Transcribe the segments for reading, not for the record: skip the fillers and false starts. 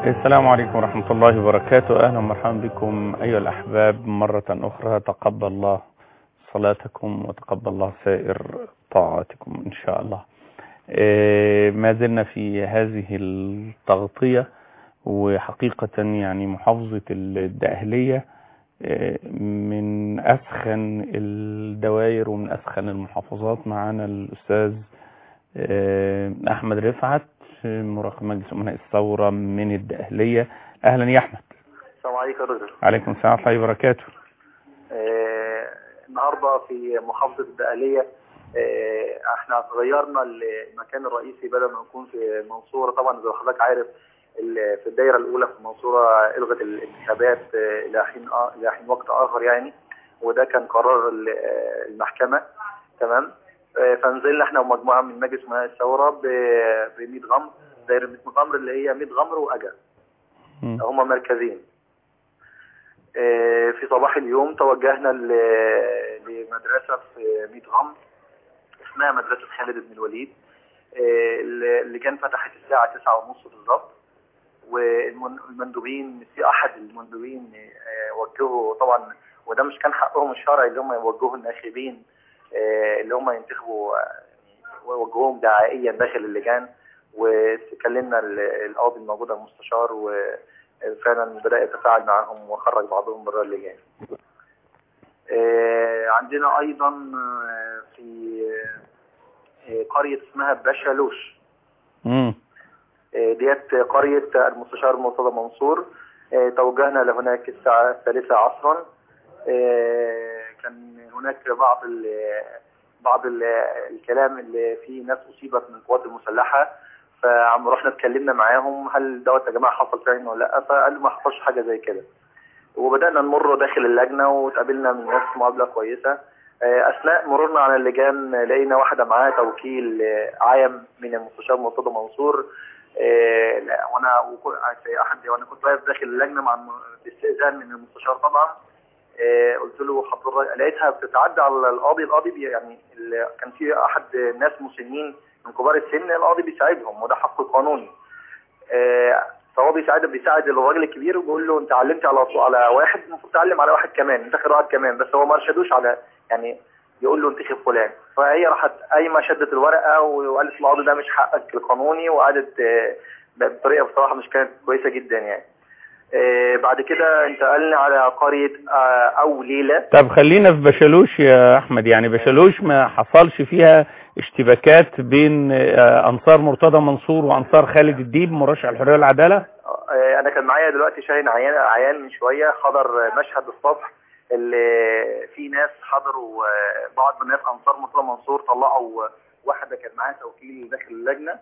السلام عليكم ورحمة الله وبركاته. أهلا ومرحبا بكم أيها الأحباب مرة أخرى. تقبل الله صلاتكم وتقبل الله سائر طاعاتكم إن شاء الله. ما زلنا في هذه التغطية، وحقيقة يعني محافظة الدقهلية من أسخن الدوائر ومن أسخن المحافظات. معنا الأستاذ أحمد رفعت مراقب مجلس أمناء الثورة من الدقهلية. أهلا يا أحمد. السلام عليكم يا دكتور. عليكم السلام ورحمة الله وبركاته. النهارده في محافظة الدقهلية احنا غيرنا المكان الرئيسي، بدل ما نكون في المنصورة. طبعا زي ما حضرتك عارف في الدائرة الأولى في المنصورة ألغت الانتخابات إلى حين وقت آخر يعني، وده كان قرار المحكمة. تمام. فنزلنا احنا ومجموعة من مجلس أمناء الثورة ب 100 غمر، دايرة 100 غمر اللي هي 100 غمر وأجا، هم مركزين. في صباح اليوم توجهنا لمدرسة في 100 غمر اسمها مدرسة خالد بن الوليد، اللي كان فتحت الساعة 9:30 بالظبط. والمندوبين في أحد المندوبين وجهوا، طبعا وده مش كان حقهم الشرعي اللي هم يوجهوا الناخبين اللي هم ينتخبوا، ووجهوهم دعائيا داخل اللجان. وكلمنا القاضي الموجود المستشار، وفعلا بدأ يتفاعل معهم وخرج بعضهم بره اللجان. عندنا أيضا في قرية اسمها بشالوش، ديت قرية المستشار مرتضى منصور. توجهنا لهناك الساعة 3 عصرا. كان هناك بعض الكلام اللي فيه ناس أصيبت من القوات المسلحة، فعم رحنا اتكلمنا معاهم هل دوت يا جماعة حصل فعلا ولا لا، فقالوا ما حصلش حاجة زي كده. وبدأنا نمر داخل اللجنة وتقابلنا من ناس مقابلة كويسة. أثناء مرورنا على اللجان لقينا واحدة معاها توكيل عام من المستشار مرتضى منصور. وانا كنت واقف داخل اللجنة مع الاستئذان من المستشار طبعا. قلت له حضرتك، لقيتها بتتعدى على القاضي يعني كان في احد الناس مسنين من كبار السن، القاضي بيساعدهم وده حقه القانوني. فهو بيساعد الراجل الكبير وبيقول له انت علمت على واحد، المفروض تعلم على واحد كمان، انتخب واحد كمان، بس هو ما ارشدوش على يعني يقول له انتخب فلان. فهي راحت قايمه شدت الورقه وقالت القاضي ده مش حقك القانوني، وقعدت بطريقه بصراحه مش كانت كويسه جدا يعني. بعد كده انتقلنا على قرية أو ليلة. طب خلينا في بشالوش يا أحمد. يعني بشالوش ما حصلش فيها اشتباكات بين أنصار مرتضى منصور وأنصار خالد الديب مرشح الحرية والعدالة؟ أنا كان معايا دلوقتي شاهين عيان من شوية حضر مشهد الصبح اللي في ناس حضروا، بعض من الناس أنصار مرتضى منصور طلعوا واحدة كان معاها توكيل داخل اللجنة،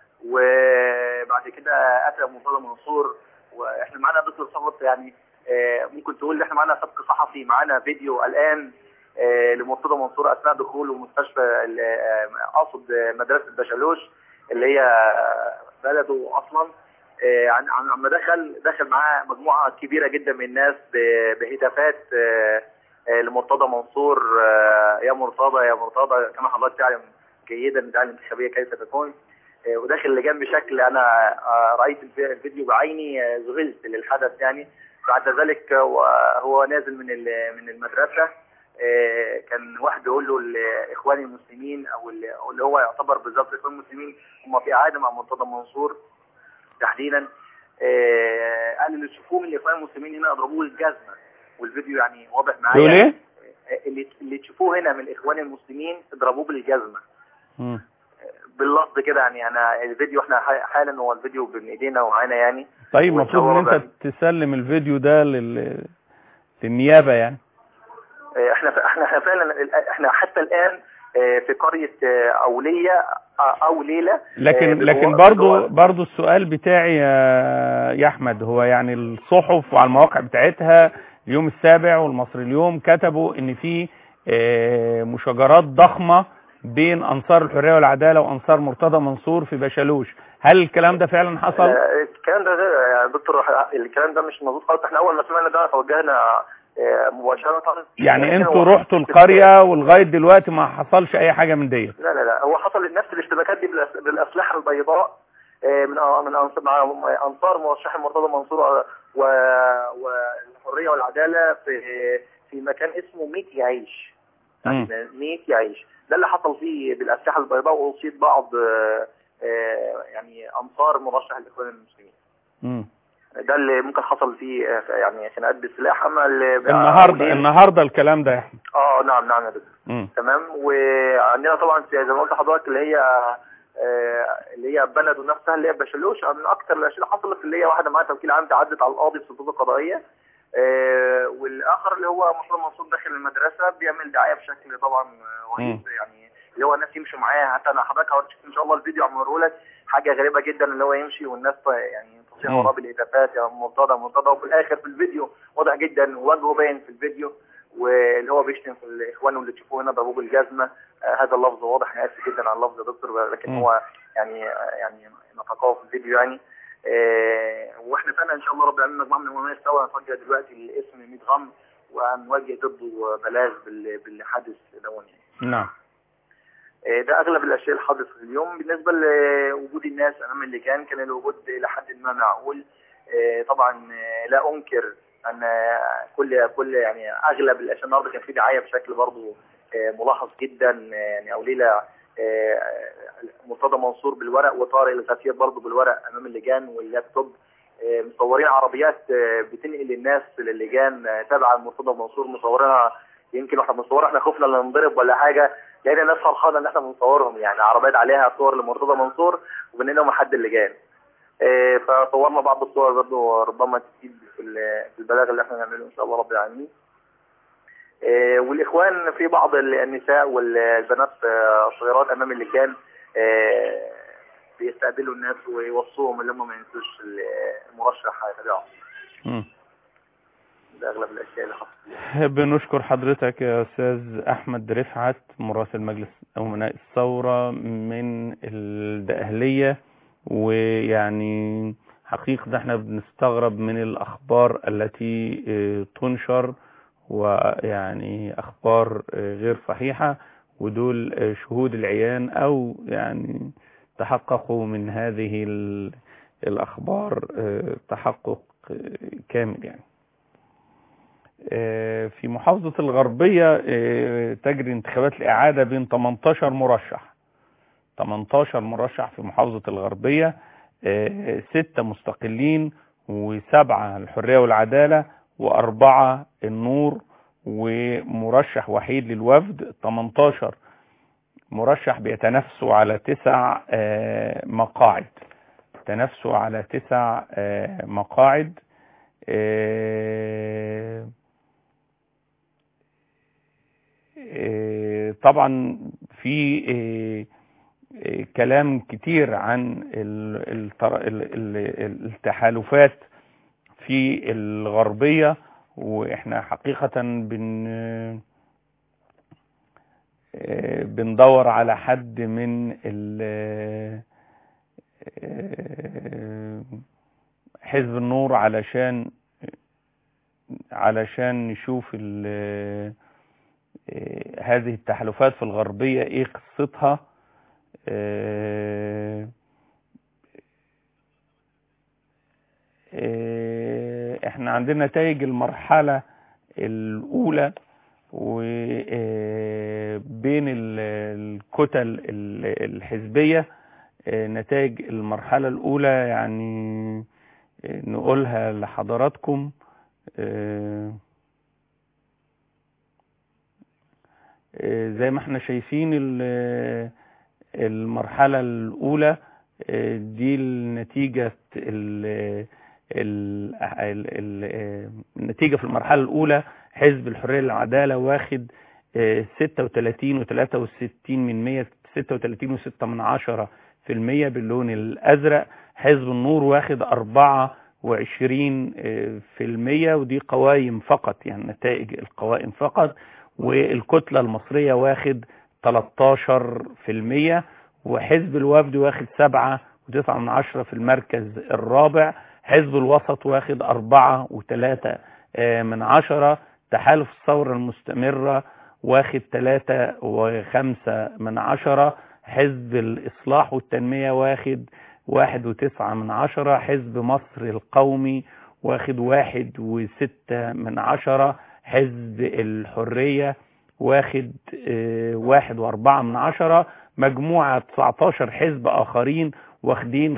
وبعد كده أتى مرتضى منصور. واحنا معانا دكتور صفوت، يعني ممكن تقول احنا معانا سبق صحفي، معانا فيديو الان لمرتضى منصور اثناء دخوله مستشفى، اقصد مدرسه بشالوش اللي هي بلده اصلا. عما دخل معاه مجموعه كبيره جدا من الناس بهتافات لمرتضى منصور، يا مرتضى يا مرتضى، كما حضرتك تعلم جيدا الدعايه الانتخابيه كيف تكون. وداخل اللجان بشكل انا رايت الفيديو بعيني، ذهلت للحدث يعني. بعد ذلك وهو نازل من المدرسه كان واحد يقول له الاخوان المسلمين او اللي هو يعتبر بالظبط الاخوان المسلمين هم في اعاده مع مرتضى منصور تحديدا. قال اللي تشوفوه من الاخوان المسلمين هنا اضربوه الجزمه، والفيديو يعني واضح معايا. اللي تشوفوه هنا من الاخوان المسلمين اضربوه بالجزمه. باللفظ كده يعني. انا الفيديو احنا حالا هو الفيديو بين ايدينا ومعانا يعني. طيب المفروض ان انت تسلم الفيديو ده للنيابه يعني. احنا فعلا احنا حتى الان في قريه اوليه او ليله. لكن برضو السؤال بتاعي يا احمد هو يعني الصحف وعلى المواقع بتاعتها اليوم السابع والمصري اليوم كتبوا ان في مشاجرات ضخمه بين أنصار الحرية والعدالة وأنصار مرتضى منصور في بشالوش. هل الكلام ده فعلا حصل؟ الكلام ده يا دكتور الكلام ده مش مظبوط خالص. احنا أول ما سمعنا ده توجهنا مباشرة. يعني انتوا رحتوا القرية ولغاية دلوقتي ما حصلش أي حاجة من ديت؟ لا هو حصل نفس الاشتباكات دي بالأسلحة البيضاء من انصار مرشح مرتضى منصور والحريه والعداله في مكان اسمه ميت يعيش. يعني ميت يعيش ده اللي حصل فيه بالاسلحه البيضاء، واصيب بعض يعني انصار مرشح الاخوان المسلمين. ده اللي ممكن حصل فيه يعني خناقات بالسلاح. اما النهارده الكلام ده يا احمد؟ نعم يا دكتور. تمام. وعندنا طبعا زي ما قلت لحضرتك اللي هي بلد نفسها اللي هي بشلوش، من اكثر الاشياء اللي حصلت اللي هي واحده معاها توكيل عام تعدت على القاضي في السلطات القضائيه. والاخر اللي هو مرتضى منصور داخل المدرسه بيعمل دعايه بشكل طبعا رهيب، يعني اللي هو الناس يمشوا معاه. حتى انا حضرتك هوريك ان شاء الله الفيديو عمره لك، حاجه غريبه جدا اللي هو يمشي والناس يعني تصيح وراه بالهتافات يا مرتضى، وفي الاخر في الفيديو واضح جدا وجهه باين في الفيديو، واللي هو بيشتم في الاخوان واللي تشوفوه هنا ضربوه بالجزمه. هذا اللفظ واضح، انا اسف جدا على اللفظ يا دكتور، لكن هو يعني نطقوه في الفيديو يعني. واحنا فعلا ان شاء الله رب العالمين مجموعه من المؤمنين سوا نتوجه دلوقتي الاسم 100 غم وهنوجه ضده بلاغ باللي حدث دون يعني. نعم. ده اغلب الاشياء اللي حدثت اليوم. بالنسبه لوجود الناس امام اللجان كان الوجود الى حد ما معقول. طبعا لا انكر ان كل يعني اغلب الاشياء النهارده كان في دعايه بشكل برضه ملاحظ جدا يعني. او ليله مرتضى منصور بالورق وطارق الغفير برضه بالورق امام اللجان واللابتوب، مصورين عربيات بتنقل الناس للجان تابعه لمرتضى منصور، مصورينها. يمكن واحنا بنصورها احنا خفنا لا ننضرب ولا حاجه، لقينا الناس فرحانه ان احنا بنصورهم، يعني عربيات عليها صور لمرتضى منصور وبنقلهم لحد اللجان. فصورنا بعض الصور برضه ربما تفيد في البلاغ اللي احنا نعمله ان شاء الله رب العالمين. والاخوان في بعض النساء والبنات الصغيرات امام اللجان بيستقبلوا الناس ويوصوهم اللي هم ما ينسوش المرشح تبعهم. ده اغلب الاشياء اللي حصلت. بنشكر حضرتك يا استاذ احمد رفعت مراسل مجلس امناء الثوره من الدقهليه. ويعني حقيقة ده احنا بنستغرب من الاخبار التي تنشر، ويعني اخبار غير صحيحة، ودول شهود العيان او يعني تحققوا من هذه الاخبار تحقق كامل يعني. في محافظة الغربية تجري انتخابات الاعادة بين 18 مرشح في محافظة الغربية، 6 مستقلين و7 الحرية والعدالة و4 النور ومرشح وحيد للوفد. 18 مرشح بيتنافسوا على 9 مقاعد، تنافسوا على 9 مقاعد. طبعا في كلام كتير عن التحالفات في الغربية، واحنا حقيقة بندور على حد من حزب النور علشان نشوف هذه التحالفات في الغربية ايه قصتها. احنا عندنا نتائج المرحلة الاولى وبين الكتل الحزبية. نتائج المرحلة الاولى يعني نقولها لحضراتكم. زي ما احنا شايفين المرحلة الأولى دي النتيجة النتيجة في المرحلة الأولى. حزب الحرية والعدالة واخد 36.63%، 36.6% باللون الأزرق. حزب النور واخد 24%، ودي قوائم فقط يعني نتائج القوائم فقط. والكتلة المصرية واخد 13%، وحزب الوفد واخد 7.9% في المركز الرابع. حزب الوسط واخد 4.3%. تحالف الثورة المستمرة واخد 3.5%. حزب الإصلاح والتنمية واخد 1.9. حزب مصر القومي واخد 1.6. حزب الحرية واخد 1.4. مجموعة 19 حزب آخرين واخدين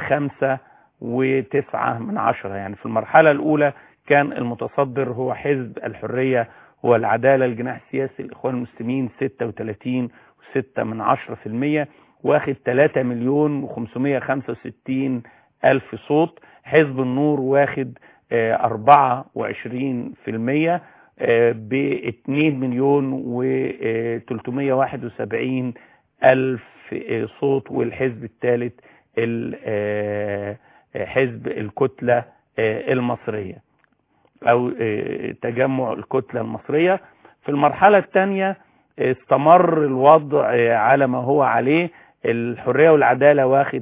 5.9. يعني في المرحلة الأولى كان المتصدر هو حزب الحرية والعدالة الجناح السياسي الإخوان المسلمين 36.6%، واخد 3,565,000 صوت. حزب النور واخد 24% ب2,371,000 صوت. والحزب الثالث حزب الكتلة المصرية أو تجمع الكتلة المصرية. في المرحلة الثانية استمر الوضع على ما هو عليه. الحرية والعدالة واخد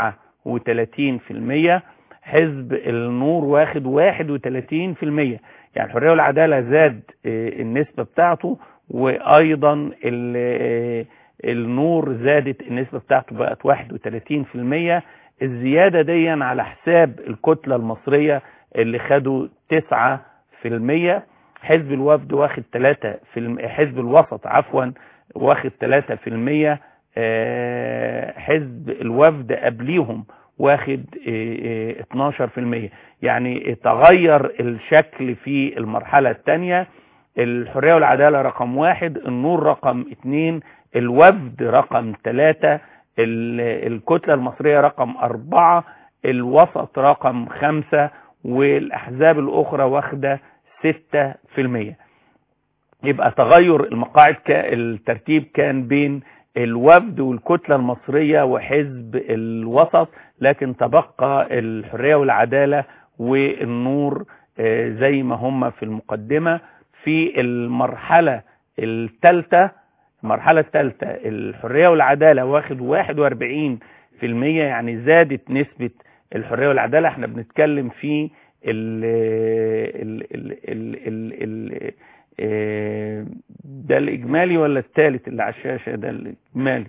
39%، حزب النور واخد 31%. يعني الحرية والعدالة زاد النسبة بتاعته، وأيضا النور زادت النسبة بتاعته بقت 31%. الزيادة دي على حساب الكتلة المصرية اللي خدوا 9%. حزب الوفد واخد 3%، حزب الوسط واخد 3%. حزب الوفد قبليهم واخد 12%. يعني تغير الشكل في المرحلة الثانية. الحرية والعدالة رقم 1، النور رقم 2، الوفد رقم 3، الكتلة المصرية رقم 4، الوسط رقم 5، والأحزاب الأخرى واخدة 6%. يبقى تغير المقاعد الترتيب كان بين الوفد والكتلة المصرية وحزب الوسط، لكن تبقى الحرية والعدالة والنور زي ما هم في المقدمة. في المرحلة الثالثة الحرية والعدالة واخد 41%. يعني زادت نسبة الحرية والعدالة. احنا بنتكلم في ده الإجمالي ولا الثالث اللي على الشاشة؟ ده الإجمالي.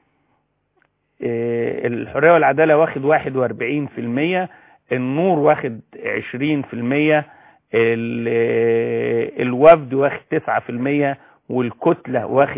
الحرية والعدالة واخد 41%، النور واخد 20%، الوفد واخد 9%، والكتلة واخد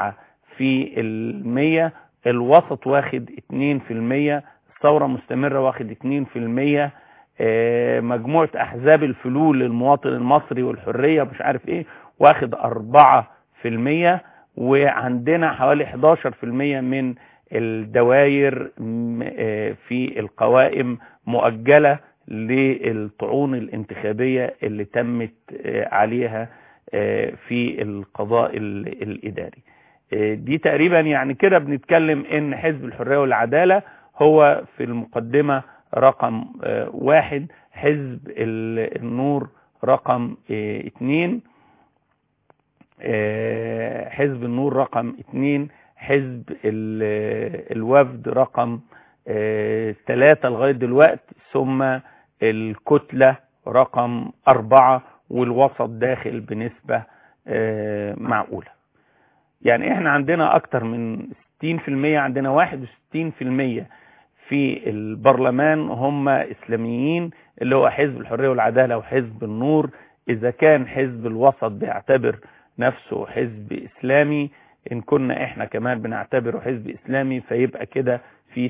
9%، الوسط واخد 2%، الثورة مستمرة واخد 2%، مجموعة أحزاب الفلول للمواطن المصري والحرية مش عارف ايه واخد 4%، وعندنا حوالي 11% من الدوائر في القوائم مؤجلة للطعون الانتخابية اللي تمت عليها في القضاء الإداري. دي تقريبا يعني كده بنتكلم ان حزب الحرية والعدالة هو في المقدمة رقم 1، حزب النور رقم 2، حزب النور رقم 2، حزب الوفد رقم 3 لغاية دلوقتي، ثم الكتلة رقم 4، والوسط داخل بنسبة معقولة. يعني احنا عندنا اكتر من 60%، عندنا 61% في البرلمان هم اسلاميين، اللي هو حزب الحرية والعدالة وحزب النور. اذا كان حزب الوسط بيعتبر نفسه حزب اسلامي، ان كنا احنا كمان بنعتبره حزب اسلامي، فيبقى كده في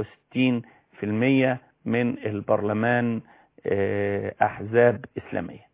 63% من البرلمان احزاب اسلامية.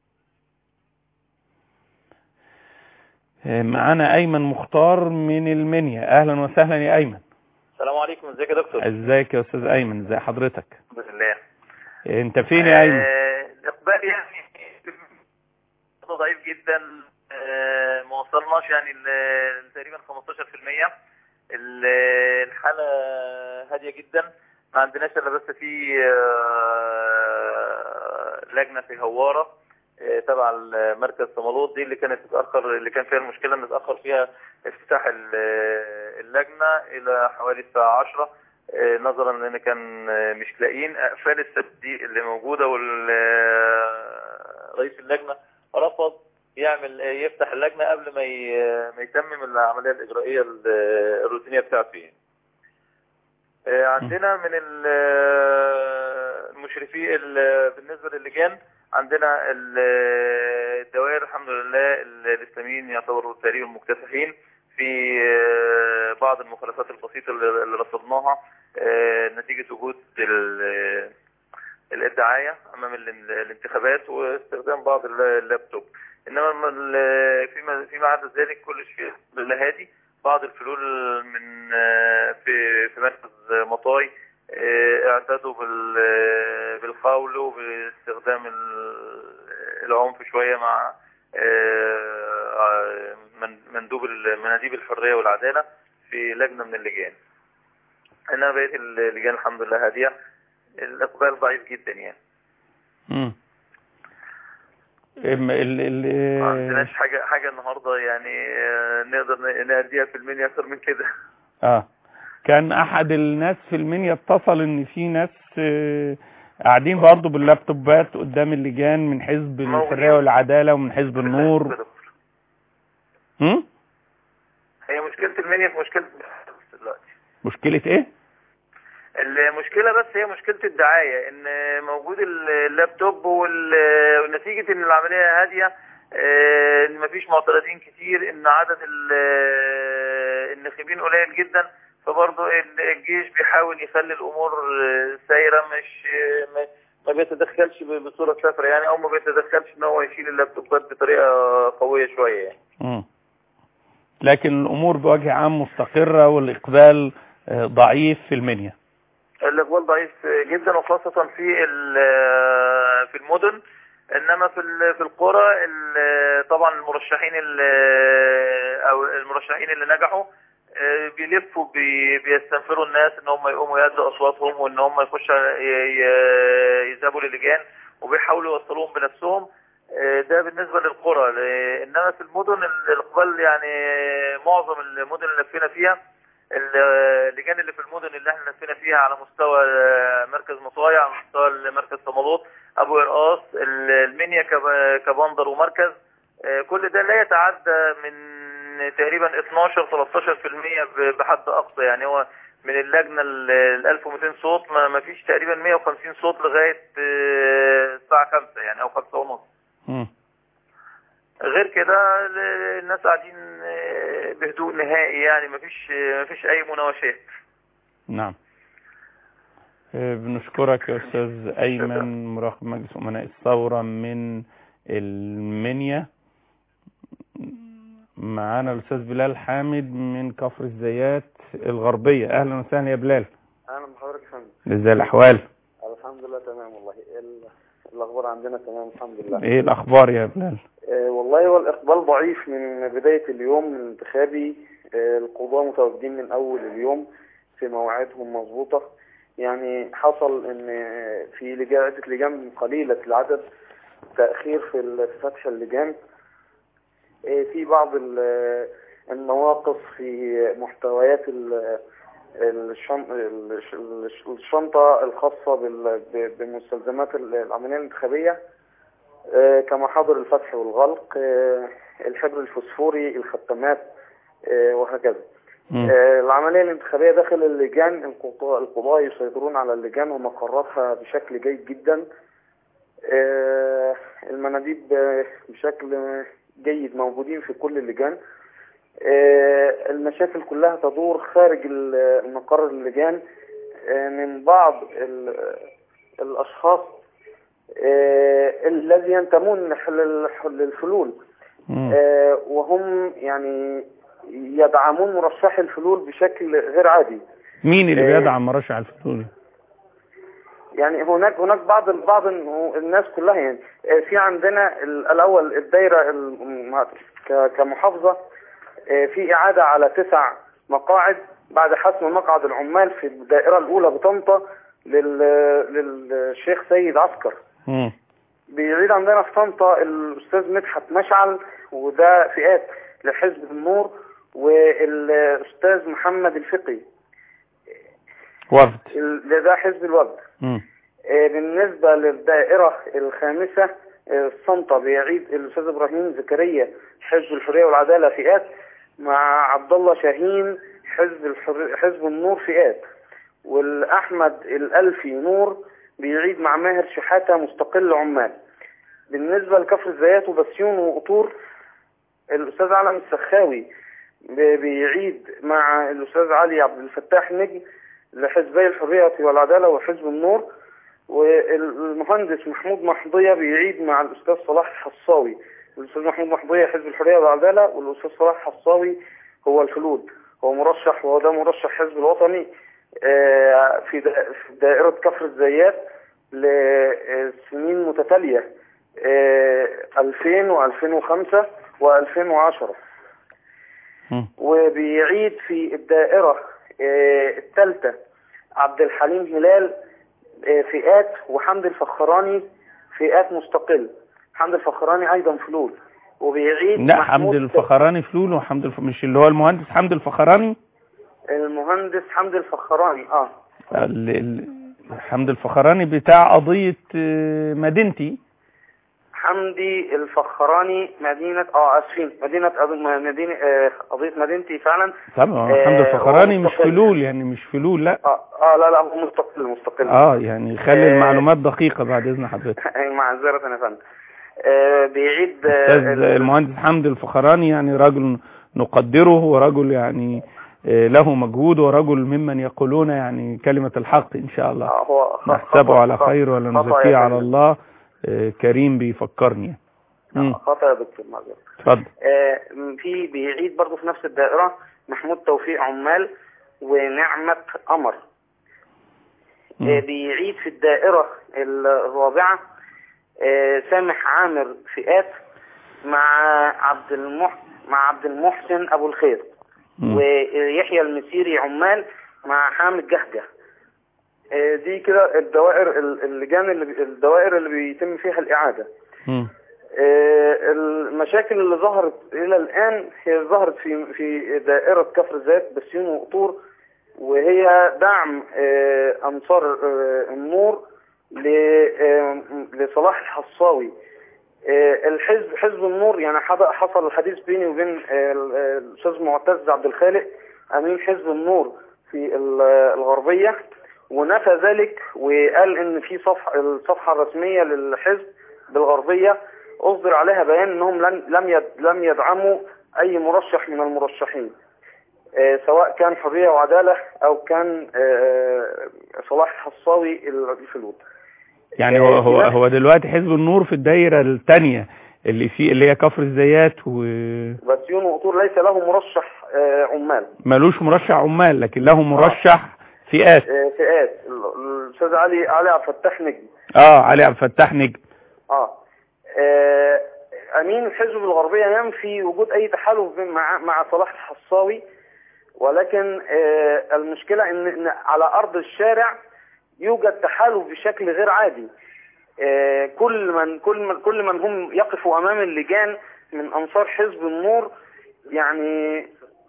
معانا ايمن مختار من المنيا. اهلا وسهلا يا ايمن. السلام عليكم. ازيك يا دكتور؟ ازيك يا استاذ ايمن؟ ازي حضرتك؟ الحمد لله. انت فين يا ايمن؟ الاقبال يعني ضعيف جدا، ما وصلناش يعني تقريبا 15%. الحالة هادية جدا، ما عندناش الا بس في لجنة في هوارة تبع مركز صمالوط، دي اللي كانت تتأخر، اللي كان فيها المشكلة ان اتأخر فيها افتتاح اللجنة الى حوالي الساعة 10 نظرا لان كان مش لاقيين اقفال الصناديق اللي موجودة، ورئيس اللجنة رفض يفتح اللجنة قبل ما يتمم العملية الإجرائية الروتينية بتاعته. عندنا من المشرفين بالنسبة للجان، عندنا الدوائر الحمد لله الإسلاميين يعتبروا تقريبا مكتسحين في بعض المخالفات البسيطة اللي رصدناها نتيجة وجود الدعاية أمام الانتخابات واستخدام بعض اللابتوب. إنما فيما عدا ذلك كل شيء للهادي. بعض الفلول من في مركز مطاي اعتادوا بالقول وباستخدام العنف شوية مع مناديب الحرية والعدالة في لجنة من اللجان. انما بقية اللجان الحمد لله هادية، الاقبال ضعيف جدا يعني. ما عندناش حاجة النهاردة يعني نقدر نأديها في المنيا اكتر من كده. كان احد الناس في المنيا اتصل ان في ناس قاعدين برضه باللابتوبات قدام اللجان من حزب الحرية والعدالة ومن حزب النور. هي مشكلة المنيا في مشكلة دلوقتي. مشكلة ايه؟ المشكلة بس هي مشكلة الدعاية، ان موجود اللابتوب ونتيجة ان العملية هادية، ان مفيش معترضين كتير، ان عدد الناخبين قليل جدا، فبرضه الجيش بيحاول يخلي الامور سايرة، مش ما بيتدخلش بصورة سافرة يعني، او ما بيتدخلش ان هو يشيل اللابتوبات بطريقة قوية شوية يعني. لكن الامور بوجه عام مستقرة والاقبال ضعيف في المنيا. الاقبال ضعيف جدا وخاصة في المدن، انما في القرى طبعا المرشحين اللي نجحوا بيلفوا بيستنفروا الناس ان هم يقوموا يأدوا اصواتهم وان هم يخشوا يذهبوا للجان وبيحاولوا يوصلوهم بنفسهم. ده بالنسبة للقرى. انما في المدن الاقبال يعني معظم المدن اللي لفينا فيها، اللجان اللي في المدن اللي احنا لفينا فيها على مستوى مركز مطايع، على مستوى مركز صمالوط، ابو قرقاص، المنيا كبندر ومركز، كل ده لا يتعدى من تقريبا 12-13% بحد اقصى يعني. هو من اللجنة 1200 صوت ما فيش تقريبا 150 صوت لغاية الساعة 5 يعني او 5:30. غير كده الناس قاعدين بهدوء نهائي يعني، مفيش اي مناوشات. نعم. بنشكرك يا استاذ ايمن مراقب مجلس امناء الثورة من المنيا. معانا الاستاذ بلال حامد من كفر الزيات الغربية. اهلا وسهلا يا بلال. اهلا بحضرتك يا فندم. ازاي الاحوال؟ الحمد لله تمام والله. الاخبار عندنا تمام الحمد لله. ايه الاخبار يا بلال؟ والله هو الاقبال ضعيف من بداية اليوم الانتخابي. القضاة متواجدين من اول اليوم في مواعيدهم مظبوطة. يعني حصل ان في لجان قليلة العدد تأخير في فتح اللجان، في بعض النواقص في محتويات الشنطة الخاصة بمستلزمات العملية الانتخابية كمحاضر الفتح والغلق، الحبر الفوسفوري، الختامات وهكذا. العملية الانتخابية داخل اللجان، القضاة يسيطرون على اللجان ومقراتها بشكل جيد جدا. المناديب بشكل جيد موجودين في كل اللجان. المشاكل كلها تدور خارج المقر اللجان من بعض الأشخاص الذي ينتمون للفلول، وهم يعني يدعمون مرشح الفلول بشكل غير عادي. مين اللي بيدعم مرشح الفلول؟ يعني هناك بعض الناس كلها يعني. في عندنا الأول الدائرة كمحافظة في إعادة على 9 مقاعد بعد حسم مقعد العمال في الدائرة الأولى بطنطا للشيخ سيد عسكر. بيعيد عندنا في طنطا الأستاذ مدحت مشعل، وده فئات لحزب النور، والأستاذ محمد الفقي وفد، ده حزب الوفد. بالنسبة للدائرة الخامسة طنطا بيعيد الأستاذ إبراهيم زكريا حزب الحرية والعدالة فئات، مع عبد الله شاهين حزب النور فئات، والأحمد الألفي نور بيعيد مع ماهر شحاتة مستقل عمال. بالنسبة لكفر الزيات وبسيون وقطور، الأستاذ علم السخاوي بيعيد مع الأستاذ علي عبد الفتاح نجم لحزبي الحرية والعدالة وحزب النور. والمهندس محمود محضية بيعيد مع الأستاذ صلاح الحصاوي. الأستاذ محمود محضية حزب الحرية والعدالة، والأستاذ صلاح الحصاوي هو الفلول، هو مرشح، وهو ده مرشح حزب الوطني في دائرة كفر الزيات لسنين متتالية 2000 و2005 و2010. وبيعيد في الدائرة الثالثة عبد الحليم هلال فئات، وحمد الفخراني فئات مستقل. حمد الفخراني أيضا فلول وبيعيد. لا، حمد الفخراني فلول وحمد مش اللي هو المهندس حمد الفخراني؟ المهندس حمد الفخراني حمد الفخراني بتاع قضية مدينتي. حمدي الفخراني مدينة قضية مدينتي فعلا. طبعا حمد الفخراني مش فلول، يعني مش فلول، لا. لا هو مستقل. يعني خلي المعلومات دقيقة بعد إذن حضرتك. معذرة يا فندم. بيعيد المهندس حمد الفخراني، يعني رجل نقدره، ورجل يعني له مجهود، ورجل ممن يقولون يعني كلمة الحق إن شاء الله. نحسبه على خير ولا نزكيه على الله. كريم بيفكرني. خطأ يا دكتور، معذرة. اتفضل. في بيعيد برضه في نفس الدائرة محمود توفيق عمال ونعمة قمر. بيعيد في الدائرة الرابعة سامح عامر فئات مع عبد المحسن أبو الخير. ويحيى المسيري عمال مع حامد جهجه. دي كده الدوائر الدوائر اللي بيتم فيها الإعادة. المشاكل اللي ظهرت إلى الآن هي ظهرت في دائرة كفر الزيات بسيون وقطور، وهي دعم أنصار النور لصلاح الحصاوي. حزب النور، يعني حصل الحديث بيني وبين الأستاذ معتز عبد الخالق أمين حزب النور في الغربية، ونفى ذلك وقال ان في الصفحة الرسمية للحزب بالغربية اصدر عليها بيان انهم لم يدعموا اي مرشح من المرشحين، سواء كان حرية وعدالة او كان صلاح الحصاوي الفلول. يعني هو دلوقتي حزب النور في الدايرة الثانية اللي هي كفر الزيات بسيون وقطور ليس له مرشح عمال. ملوش مرشح عمال، لكن له مرشح فئات. الاستاذ علي عبد الفتاح نجم. علي عبد الفتاح نجم. امين الحزب الغربية ينفي وجود اي تحالف مع صلاح الحصاوي، ولكن المشكلة ان على ارض الشارع يوجد تحالف بشكل غير عادي. كل من هم يقفوا امام اللجان من انصار حزب النور يعني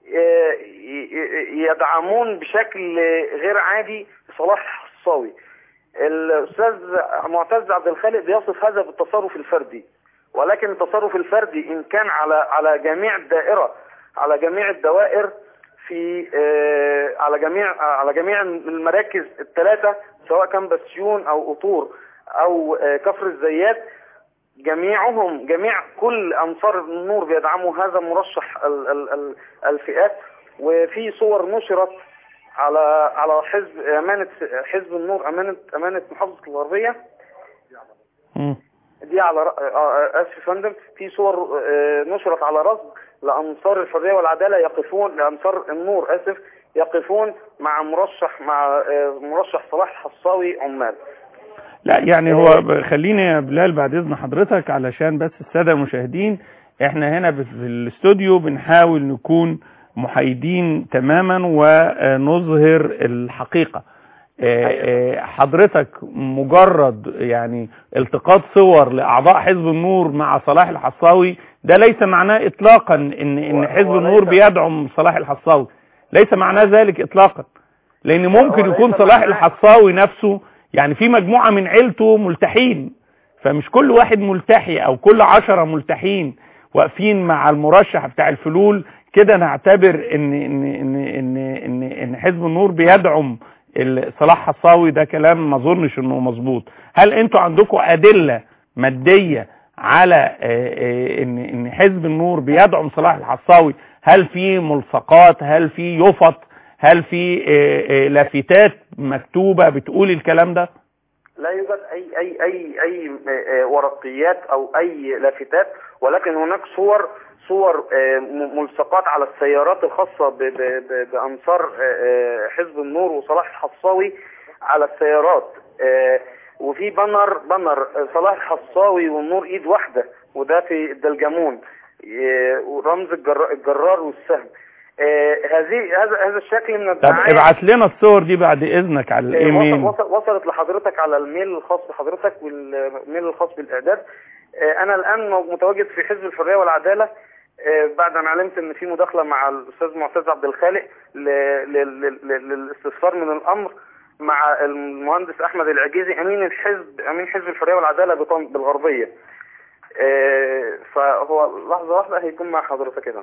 يدعمون بشكل غير عادي صلاح الحصاوي. الأستاذ معتز عبد الخالق بيصف هذا بالتصرف الفردي، ولكن التصرف الفردي إن كان على جميع الدائرة، على جميع الدوائر، في على جميع المراكز الثلاثة، سواء كان بسيون أو قطور أو كفر الزيات، جميع كل أنصار النور بيدعموا هذا مرشح الفئات. وفي صور نشرت على حزب النور أمانة محافظة الغربية. دي على اسف فندم، في صور نشرت على رصد لأنصار الحرية والعدالة لأنصار النور يقفون مع مرشح صلاح الحصاوي عمال. لا يعني هو خليني يا بلال بعد اذن حضرتك، علشان بس السادة المشاهدين، احنا هنا في الاستوديو بنحاول نكون محايدين تماما ونظهر الحقيقة. حضرتك مجرد يعني التقاط صور لأعضاء حزب النور مع صلاح الحصاوي ده ليس معناه اطلاقا ان حزب النور بيدعم صلاح الحصاوي، ليس معناه ذلك اطلاقا، لان ممكن يكون صلاح الحصاوي نفسه يعني في مجموعة من عيلته ملتحين، فمش كل واحد ملتحي او كل 10 ملتحين واقفين مع المرشح بتاع الفلول كده نعتبر ان حزب النور بيدعم صلاح حصاوي ده كلام ما اظنش انه مظبوط. هل انتوا عندكم ادله ماديه على ان حزب النور بيدعم صلاح الحصاوي؟ هل في ملصقات؟ هل في يفط؟ هل في لافتات مكتوبه بتقول الكلام ده؟ لا يوجد اي ورقيات او اي لافتات، ولكن هناك صور ملصقات على السيارات الخاصة بأنصار حزب النور وصلاح الحصاوي على السيارات، وفي بانر صلاح الحصاوي والنور ايد واحدة، وده في الدلجمون، ورمز الجرار والسهم. هذا الشكل من الدعاية. طب ابعت لنا الصور دي بعد اذنك على الايميل. وصلت لحضرتك على الميل الخاص بحضرتك والميل الخاص بالاعداد. انا الان متواجد في حزب الحرية والعدالة بعد ان علمت ان في مداخلة مع الاستاذ معتز عبد الخالق للاستفسار من الامر مع المهندس احمد العجيزي امين حزب الحرية والعدالة بالغربية. فهو لحظة واحدة هيكون مع حضرتك كده.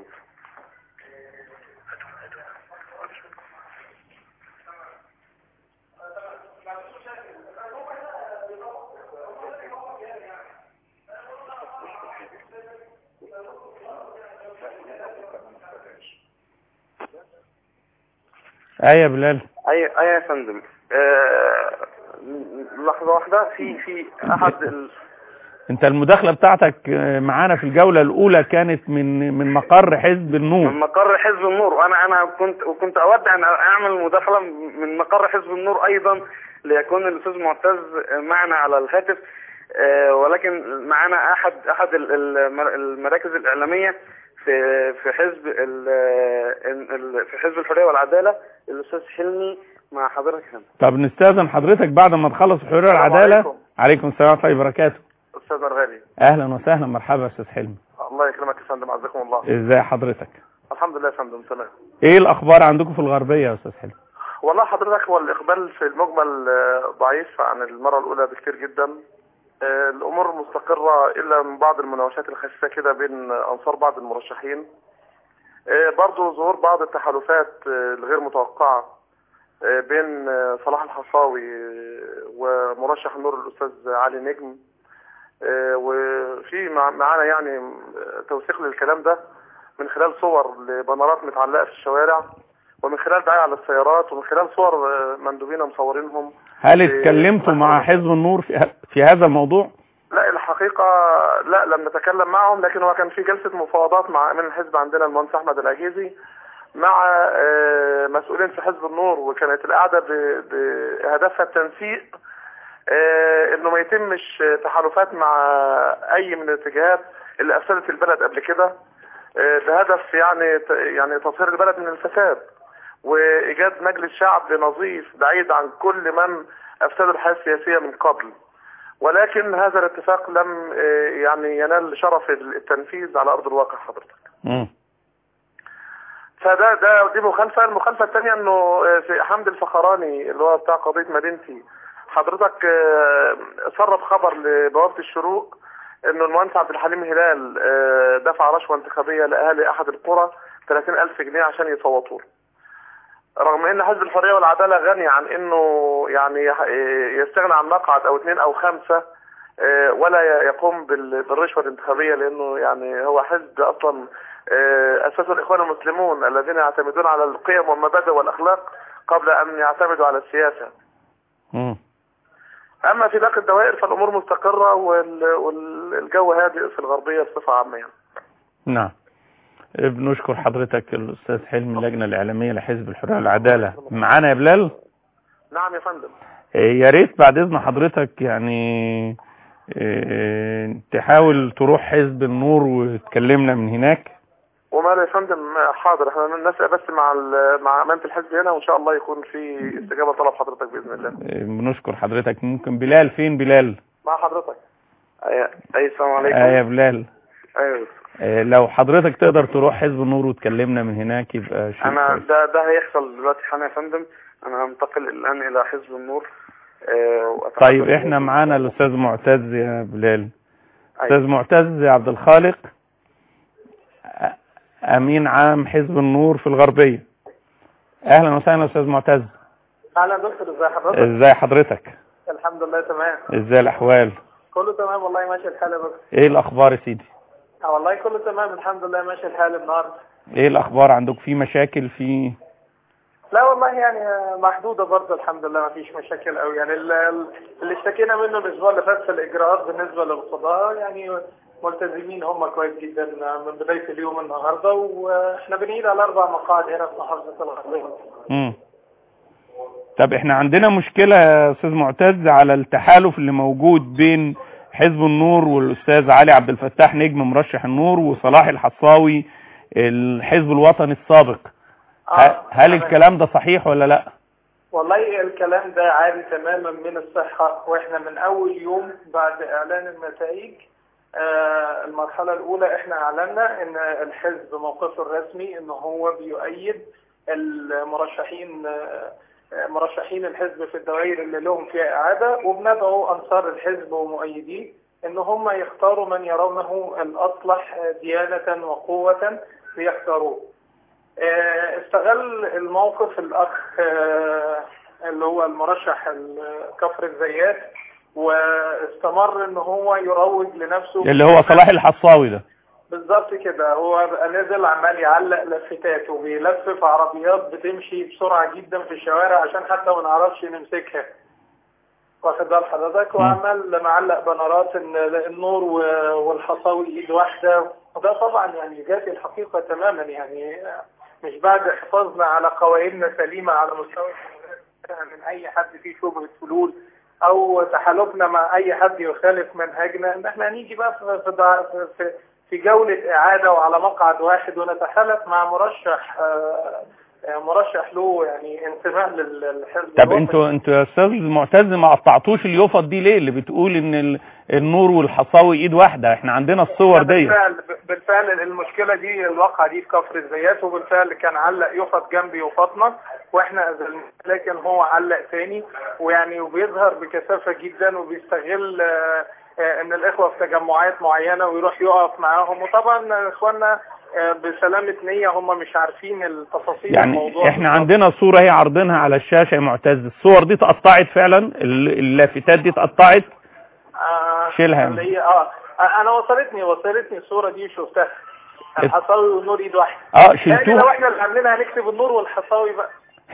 يا بلال. يا فندم. لحظة واحدة في احد انت المداخلة بتاعتك معانا في الجولة الاولى كانت من مقر حزب النور. من مقر حزب النور، وانا كنت اود ان اعمل مداخلة من مقر حزب النور ايضا ليكون الاستاذ معتز معنا على الهاتف، ولكن معنا احد المراكز الاعلامية في حزب الحرية والعدالة، الأستاذ حلمي مع حضرتك هنا. طب نستاذن حضرتك بعد ما تخلص الحرية والعدالة. عليكم السلام ورحمة الله وبركاته. أستاذ مرغالي. أهلا وسهلا، مرحبا يا أستاذ حلمي. الله يكرمك يا فندم، عزكم الله. إزاي حضرتك؟ الحمد لله يا فندم تمام. إيه الأخبار عندكم في الغربية يا أستاذ حلمي؟ والله حضرتك هو الإقبال في المجمل ضعيف عن المرة الأولى بكتير جدا. الأمور مستقرة إلا من بعض المناوشات الخفيفة كده بين أنصار بعض المرشحين. برضو ظهور بعض التحالفات الغير متوقعة بين صلاح الحصاوي ومرشح النور الأستاذ علي نجم، وفي معانا يعني توثيق للكلام ده من خلال صور لبنرات متعلقة في الشوارع، ومن خلال دعاية على السيارات، ومن خلال صور مندوبين مصورينهم. هل اتكلمتوا مع حزب النور في هذا الموضوع؟ لا الحقيقة لا، لم نتكلم معهم، لكن هو كان في جلسة مفاوضات مع امين الحزب عندنا المهندس احمد العجيزي مع مسؤولين في حزب النور، وكانت القعدة بهدفها التنسيق انه ما يتمش تحالفات مع اي من الاتجاهات اللي افسدت البلد قبل كده، بهدف يعني تطهير البلد من الفساد وايجاد مجلس شعب نظيف بعيد عن كل من افسدوا الحياة السياسية من قبل. ولكن هذا الاتفاق لم يعني ينال شرف التنفيذ على ارض الواقع حضرتك. دي مخالفة. المخالفة الثانية انه في حمد الفخراني اللي هو بتاع قضية مدينتي حضرتك سرب خبر لبوابة الشروق انه المهندس عبد الحليم هلال دفع رشوة انتخابية لاهالي احد القرى 30,000 جنيه عشان يصوتوا، رغم ان حزب الحرية والعدالة غني عن انه يعني يستغنى عن مقعد او 2 أو 5 ولا يقوم بالرشوة الانتخابية، لانه يعني هو حزب اصلا اساسه الاخوان المسلمون الذين يعتمدون على القيم والمبادئ والاخلاق قبل ان يعتمدوا على السياسة. اما في باقي الدوائر فالامور مستقرة والجو هادئ في الغربية بصفة عامة يعني. نعم. بنشكر حضرتك الأستاذ حلمي، اللجنة الإعلامية لحزب الحرية والعدالة. معانا يا بلال؟ نعم يا فندم. يا ريت بعد إذن حضرتك يعني تحاول تروح حزب النور وتكلمنا من هناك. وماله يا فندم، حاضر. احنا نسأل بس مع أمانة الحزب هنا، وإن شاء الله يكون في استجابة طلب حضرتك بإذن الله. بنشكر حضرتك. ممكن بلال؟ فين بلال؟ مع حضرتك. السلام عليكم. يا بلال. ايوه. لو حضرتك تقدر تروح حزب النور وتكلمنا من هناك يبقى شيء انا ده هيحصل دلوقتي حالا يا فندم. انا هنتقل الان الى حزب النور. طيب احنا معانا الاستاذ معتز يا بلال. استاذ معتز عبد الخالق، امين عام حزب النور في الغربية. اهلا وسهلا استاذ معتز. اهلا دكتور، ازي حضرتك؟ ازاي حضرتك؟ الحمد لله تمام. ازاي الاحوال؟ كله تمام والله، ماشي الحال يا دكتور. ايه الاخبار يا سيدي؟ والله كله تمام الحمد لله، ماشي الحال النهارده. ايه الاخبار عندك؟ في مشاكل في؟ لا والله يعني محدوده برضه الحمد لله، ما فيش مشاكل قوي يعني. اللي اشتكينا منه الاسبوع اللي فات في الاجراءات بالنسبه للقضاء يعني ملتزمين هم كويس جدا من بدايه اليوم النهارده، واحنا بنعيد على 4 مقاعد هنا في محافظه الغربيه. طب احنا عندنا مشكلة يا استاذ معتز على التحالف اللي موجود بين حزب النور والاستاذ علي عبد الفتاح نجم مرشح النور وصلاح الحصاوي الحزب الوطني السابق. هل الكلام ده صحيح ولا لا؟ والله الكلام ده عالي تماما من الصحة، واحنا من اول يوم بعد اعلان النتائج المرحلة الاولى احنا اعلنا ان الحزب موقفه الرسمي ان هو بيؤيد مرشحين الحزب في الدوائر اللي لهم فيها اعادة، وبندعو انصار الحزب ومؤيديه ان هم يختاروا من يرونه الاصلح ديانة وقوة ليختاروه. استغل الموقف الاخ اللي هو المرشح كفر الزيات، واستمر ان هو يروج لنفسه اللي هو صلاح الحصاوي ده. بالظبط كده، هو بقى نازل عمال يعلق لفتات وبيلفف عربيات بتمشي بسرعه جدا في الشوارع عشان حتى ما نعرفش نمسكها، واخد بال حضرتك، وعمال معلق بنرات ان النور والحصاوي ايد واحده، وده طبعا يعني جات الحقيقه تماما يعني. مش بعد حفاظنا على قوانيننا سليمه على مستوى من اي حد فيه شبهه فلول او تحالفنا مع اي حد يخالف منهجنا، ان احنا هنيجي بقى في جولة إعادة وعلى مقعد واحد ونتحالف مع مرشح له يعني انتماء للحزب. طب انتوا يا استاذ معتز ما قطعتوش اليوفط دي ليه اللي بتقول ان النور والحصاوي ايد واحده؟ احنا عندنا الصور دي. بالفعل المشكله دي الواقعه دي في كفر الزيات، وبالفعل كان علق يوفط جنب يوفطنا واحنا أزلنا، لكن هو علق ثاني ويعني وبيظهر بكثافه جدا وبيستغل ان الاخوه في تجمعات معينه ويروح يقف معاهم، وطبعا اخواننا بسلامه نيه هم مش عارفين التفاصيل يعني الموضوع. احنا عندنا صوره هي عارضينها على الشاشه يا معتز، الصور دي اتقطعت فعلا، اللافتات دي اتقطعت. شيلها اللي هي انا وصلتني الصوره دي وشفتها، الحصاوي والنور ايد واحده. شلتوها. لو احنا اللي عاملينها هنكتب النور والحصاوي بقى.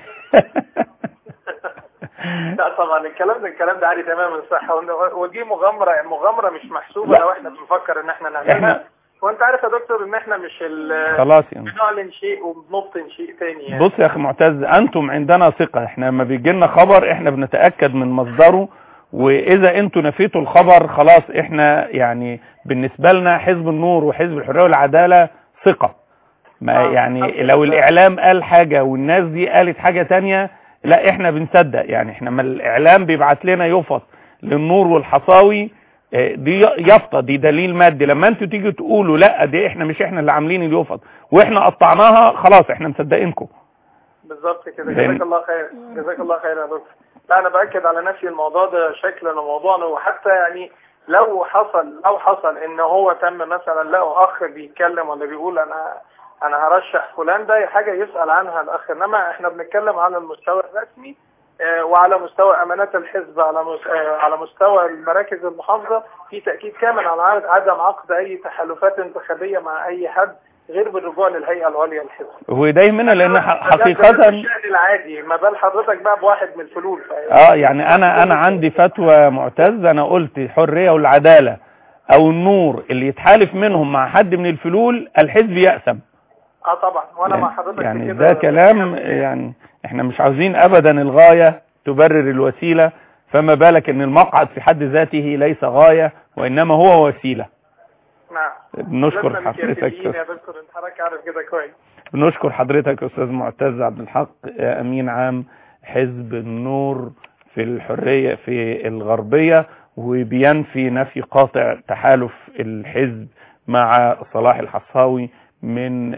لا طبعا الكلام ده عادي تماما صح، ودي مغامره مش محسوبه لو احنا بنفكر ان احنا نعملها. وانت عارف يا دكتور ان احنا مش خلاص يعني بنعلن شيء وبنبطن شيء ثاني يعني. بص يا اخي معتز، انتم عندنا ثقه، احنا لما بيجي لنا خبر احنا بنتاكد من مصدره، واذا انتوا نفيتوا الخبر خلاص احنا يعني بالنسبه لنا حزب النور وحزب الحريه والعداله ثقه. ما يعني لو الاعلام قال حاجه والناس دي قالت حاجه تانية لا احنا بنصدق يعني. احنا ما الاعلام بيبعت لنا يفط للنور والحصاوي دي يفطه، دي دليل مادي. لما انتوا تيجوا تقولوا لا دي احنا اللي عاملين اليفط واحنا قطعناها خلاص احنا مصدقينكم. بالظبط كده. جزاك الله خير، جزاك الله خير يا دكتور. لا انا باكد على نفسي الموضوع ده شكلا وموضوعا، وحتى يعني لو حصل ان هو تم مثلا لقوا اخ بيتكلم ولا بيقول انا هرشح فلان، ده حاجه يسال عنها الاخ، انما احنا بنتكلم على المستوى الرسمي وعلى مستوى امانات الحزب، على مستوى المراكز المحافظه، في تاكيد كامل على عدم عقد اي تحالفات انتخابيه مع اي حد غير بالرجوع للهيئه العليا للحزب. ودايما لان حقيقه الشأن العادي، ما بال حضرتك بقى بواحد من الفلول. يعني انا عندي فتوى معتز، انا قلت الحريه والعداله او النور اللي يتحالف منهم مع حد من الفلول الحزب يأسم. طبعا، وانا مع حضرتك يعني كده. ده كلام يعني احنا مش عاوزين ابدا الغايه تبرر الوسيله، فما بالك ان المقعد في حد ذاته ليس غايه وانما هو وسيله. نعم. بنشكر حضرتك يا دكتور، انت حضرتك عارف كده كويس. بنشكر حضرتك استاذ معتز عبد الحق، امين عام حزب النور في الحريه في الغربيه، وبينفي نفي قاطع تحالف الحزب مع صلاح الحصاوي من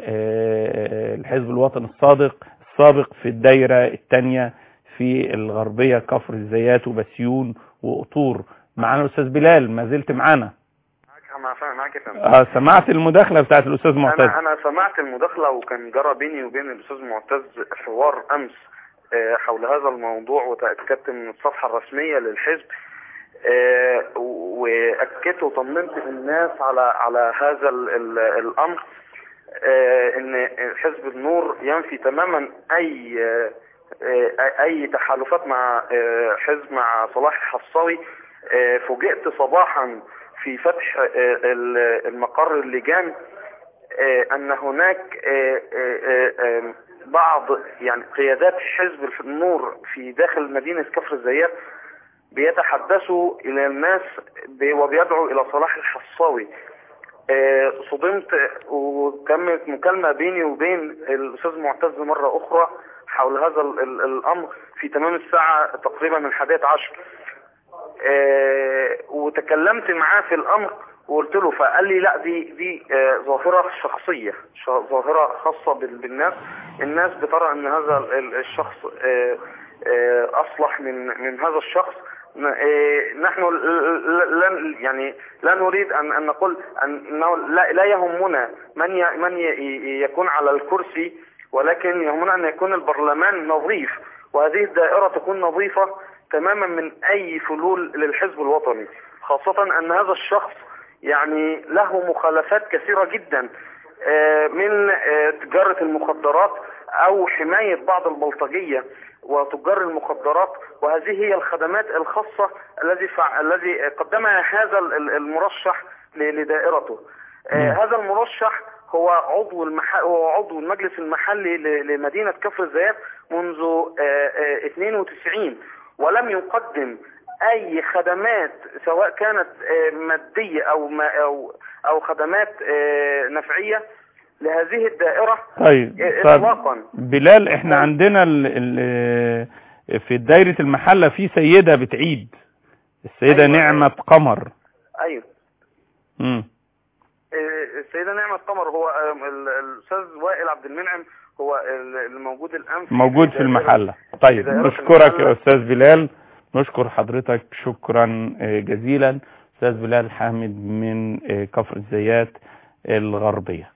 الحزب الوطني السابق في الدايره الثانيه في الغربيه، كفر الزيات وبسيون وقطور. معانا الاستاذ بلال، ما زلت معانا؟ معاك يا فندم. سمعت المداخله بتاعت الاستاذ معتز؟ انا سمعت المداخله، وكان جرى بيني وبين الاستاذ معتز حوار امس حول هذا الموضوع، وتأكدت من الصفحة الرسمية للحزب، وأكدت وطمنت الناس على هذا الأمر، ان حزب النور ينفي تماما اي تحالفات مع حزب مع صلاح الحصاوي. فوجئت صباحا في فتح المقر اللجان ان هناك بعض يعني قيادات حزب النور في داخل مدينة كفر الزيات بيتحدثوا الى الناس وبيدعوا الى صلاح الحصاوي. صدمت، وتمت مكالمة بيني وبين الأستاذ معتز مرة أخرى حول هذا الأمر في تمام الساعة تقريبا من 11، وتكلمت معاه في الأمر وقلت له، فقال لي لا دي ظاهرة شخصية، ظاهرة خاصة بالناس. الناس بترى أن هذا الشخص أصلح من هذا الشخص. نحن لا نريد أن نقول أنه لا يهمنا من يكون على الكرسي، ولكن يهمنا أن يكون البرلمان نظيف، وهذه الدائرة تكون نظيفة تماما من أي فلول للحزب الوطني، خاصة أن هذا الشخص يعني له مخالفات كثيرة جدا، من تجارة المخدرات أو حماية بعض البلطجية وتجار المخدرات، وهذه هي الخدمات الخاصة الذي قدمها هذا المرشح لدائرته. هذا المرشح هو عضو المجلس المحلي لمدينة كفر الزيات منذ 92، ولم يقدم أي خدمات سواء كانت مادية أو خدمات نفعية لهذه الدائرة. طيب إطلاقا. بلال، احنا عندنا في دايرة المحلة في سيدة بتعيد، السيدة نعمة قمر. ايوه. السيدة نعمة قمر هو الأستاذ وائل عبد المنعم، هو الموجود الآن موجود في المحلة. طيب نشكرك يا أستاذ بلال، نشكر حضرتك شكرا جزيلا. أستاذ بلال حامد من كفر الزيات الغربية.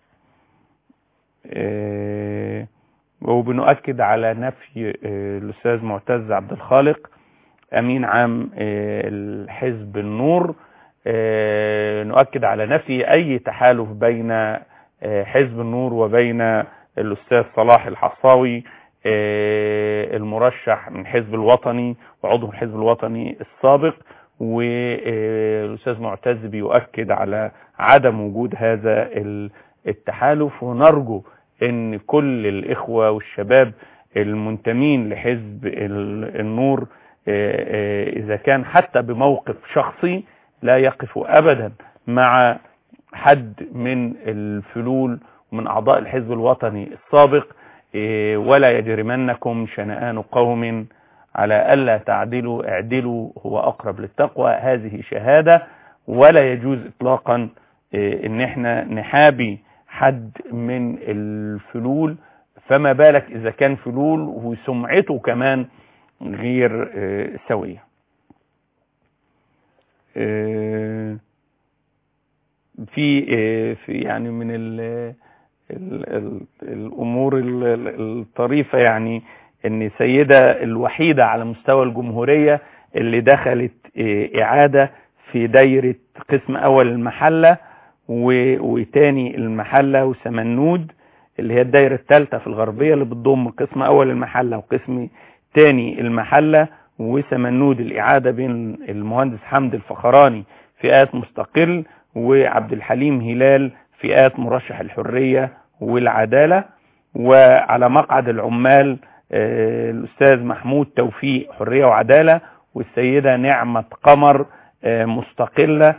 وبنؤكد على نفي الأستاذ معتز عبد الخالق أمين عام الحزب النور، نؤكد على نفي أي تحالف بين حزب النور وبين الأستاذ صلاح الحصاوي المرشح من حزب الوطني وعضو الحزب الوطني السابق، والأستاذ معتز بيؤكد على عدم وجود هذا التحالف. ونرجو ان كل الاخوة والشباب المنتمين لحزب النور اذا كان حتى بموقف شخصي لا يقفوا ابدا مع حد من الفلول ومن اعضاء الحزب الوطني السابق. ولا يجرمنكم شنآن قوم على ألا تعدلوا اعدلوا هو اقرب للتقوى. هذه شهادة، ولا يجوز اطلاقا ان احنا نحابي حد من الفلول، فما بالك اذا كان فلول وسمعته كمان غير سوية. في يعني من الامور الطريفة يعني ان سيدة الوحيدة على مستوى الجمهورية اللي دخلت اعادة في دايرة قسم اول المحلة وتاني المحلة وسمنود، اللي هي الدايرة الثالثة في الغربية اللي بتضم قسم اول المحلة وقسم تاني المحلة وسمنود. الاعادة بين المهندس حمد الفخراني فئات مستقل وعبد الحليم هلال فئات مرشح الحرية والعدالة. وعلى مقعد العمال الأستاذ محمود توفيق حرية وعدالة، والسيدة نعمة قمر مستقلة،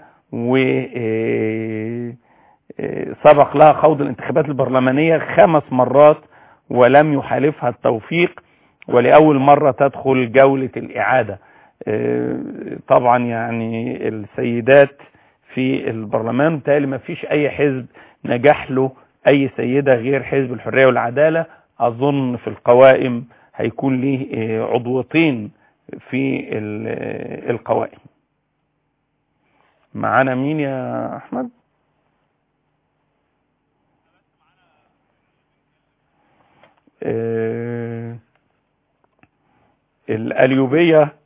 وسبق لها خوض الانتخابات البرلمانية 5 مرات ولم يحالفها التوفيق، ولأول مرة تدخل جولة الإعادة. طبعا يعني السيدات في البرلمان بالتالي ما فيش أي حزب نجح له أي سيدة غير حزب الحرية والعدالة. أظن في القوائم هيكون ليه عضوتين في القوائم. معانا مين يا أحمد؟ القليوبية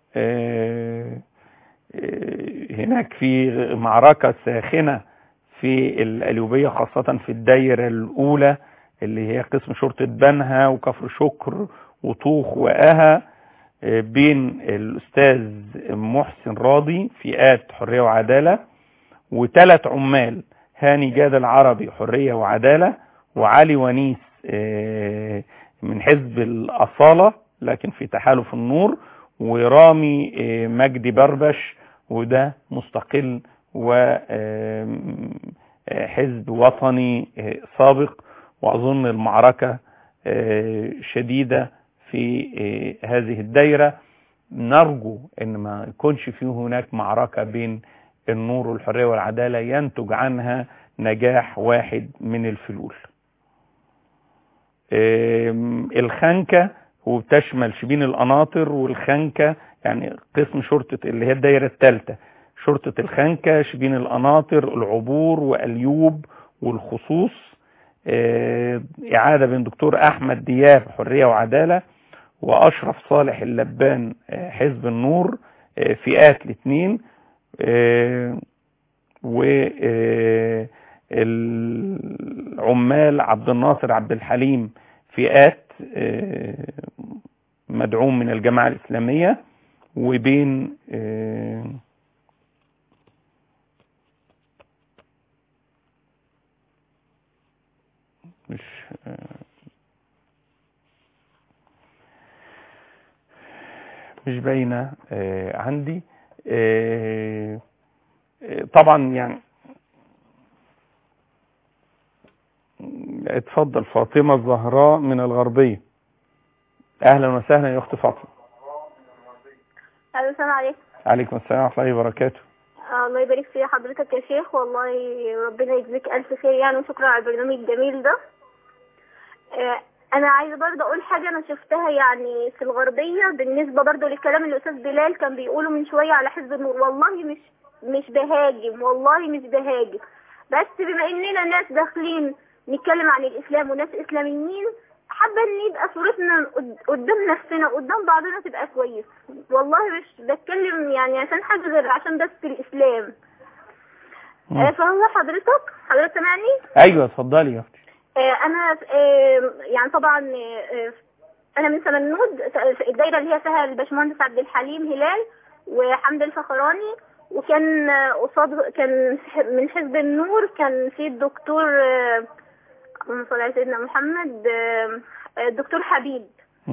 هناك في معركة ساخنة في القليوبية، خاصة في الدايرة الأولى اللي هي قسم شرطة بنها وكفر شكر وطوخ وآها، بين الأستاذ محسن راضي فئات حرية وعدالة وثلاث عمال، هاني جاد العربي حرية وعدالة، وعلي ونيس من حزب الأصالة لكن في تحالف النور، ورامي مجدي بربش وده مستقل وحزب وطني سابق. وأظن المعركة شديدة في هذه الدائرة. نرجو ان ما يكونش فيه هناك معركة بين النور والحرية والعدالة ينتج عنها نجاح واحد من الفلول. الخنكة وتشمل شبين القناطر والخنكة، يعني قسم شرطة اللي هي الدائرة الثالثة، شرطة الخنكة شبين القناطر العبور وأليوب والخصوص. إعادة بين دكتور أحمد دياب حرية وعدالة وأشرف صالح اللبان حزب النور، فئات الاثنين. والعمال عبد الناصر عبد الحليم فئات مدعوم من الجماعة الإسلامية. وبين مش باينة عندي. طبعا يعني اتفضل فاطمة الزهراء من الغربية. اهلا وسهلا يا اخت فاطمة. السلام عليكم. عليكم السلام ورحمة الله وبركاته. الله يبارك في حضرتك يا شيخ، والله ربنا يجزيك الف خير يعني، وشكرا على البرنامج الجميل ده. انا عايزه برضه اقول حاجه انا شفتها يعني في الغربيه بالنسبه برضه للكلام اللي الاستاذ بلال كان بيقوله من شويه على حزب النور. والله مش بهاجم، والله مش بهاجم، بس بما اننا ناس داخلين نتكلم عن الاسلام وناس اسلاميين، حابه ان يبقى صورتنا قدام نفسنا قدام بعضنا تبقى كويس. والله مش بتكلم يعني عشان حاجه غير عشان بس الاسلام. فهو حضرتك سامعني؟ ايوه اتفضلي يا اختي. انا يعني طبعا انا من سمنود، الدايره اللي هي فيها الباشمهندس عبد الحليم هلال وحمد الفخراني، وكان قصاد كان من حزب النور كان في الدكتور اللهم صل على سيدنا محمد الدكتور حبيب.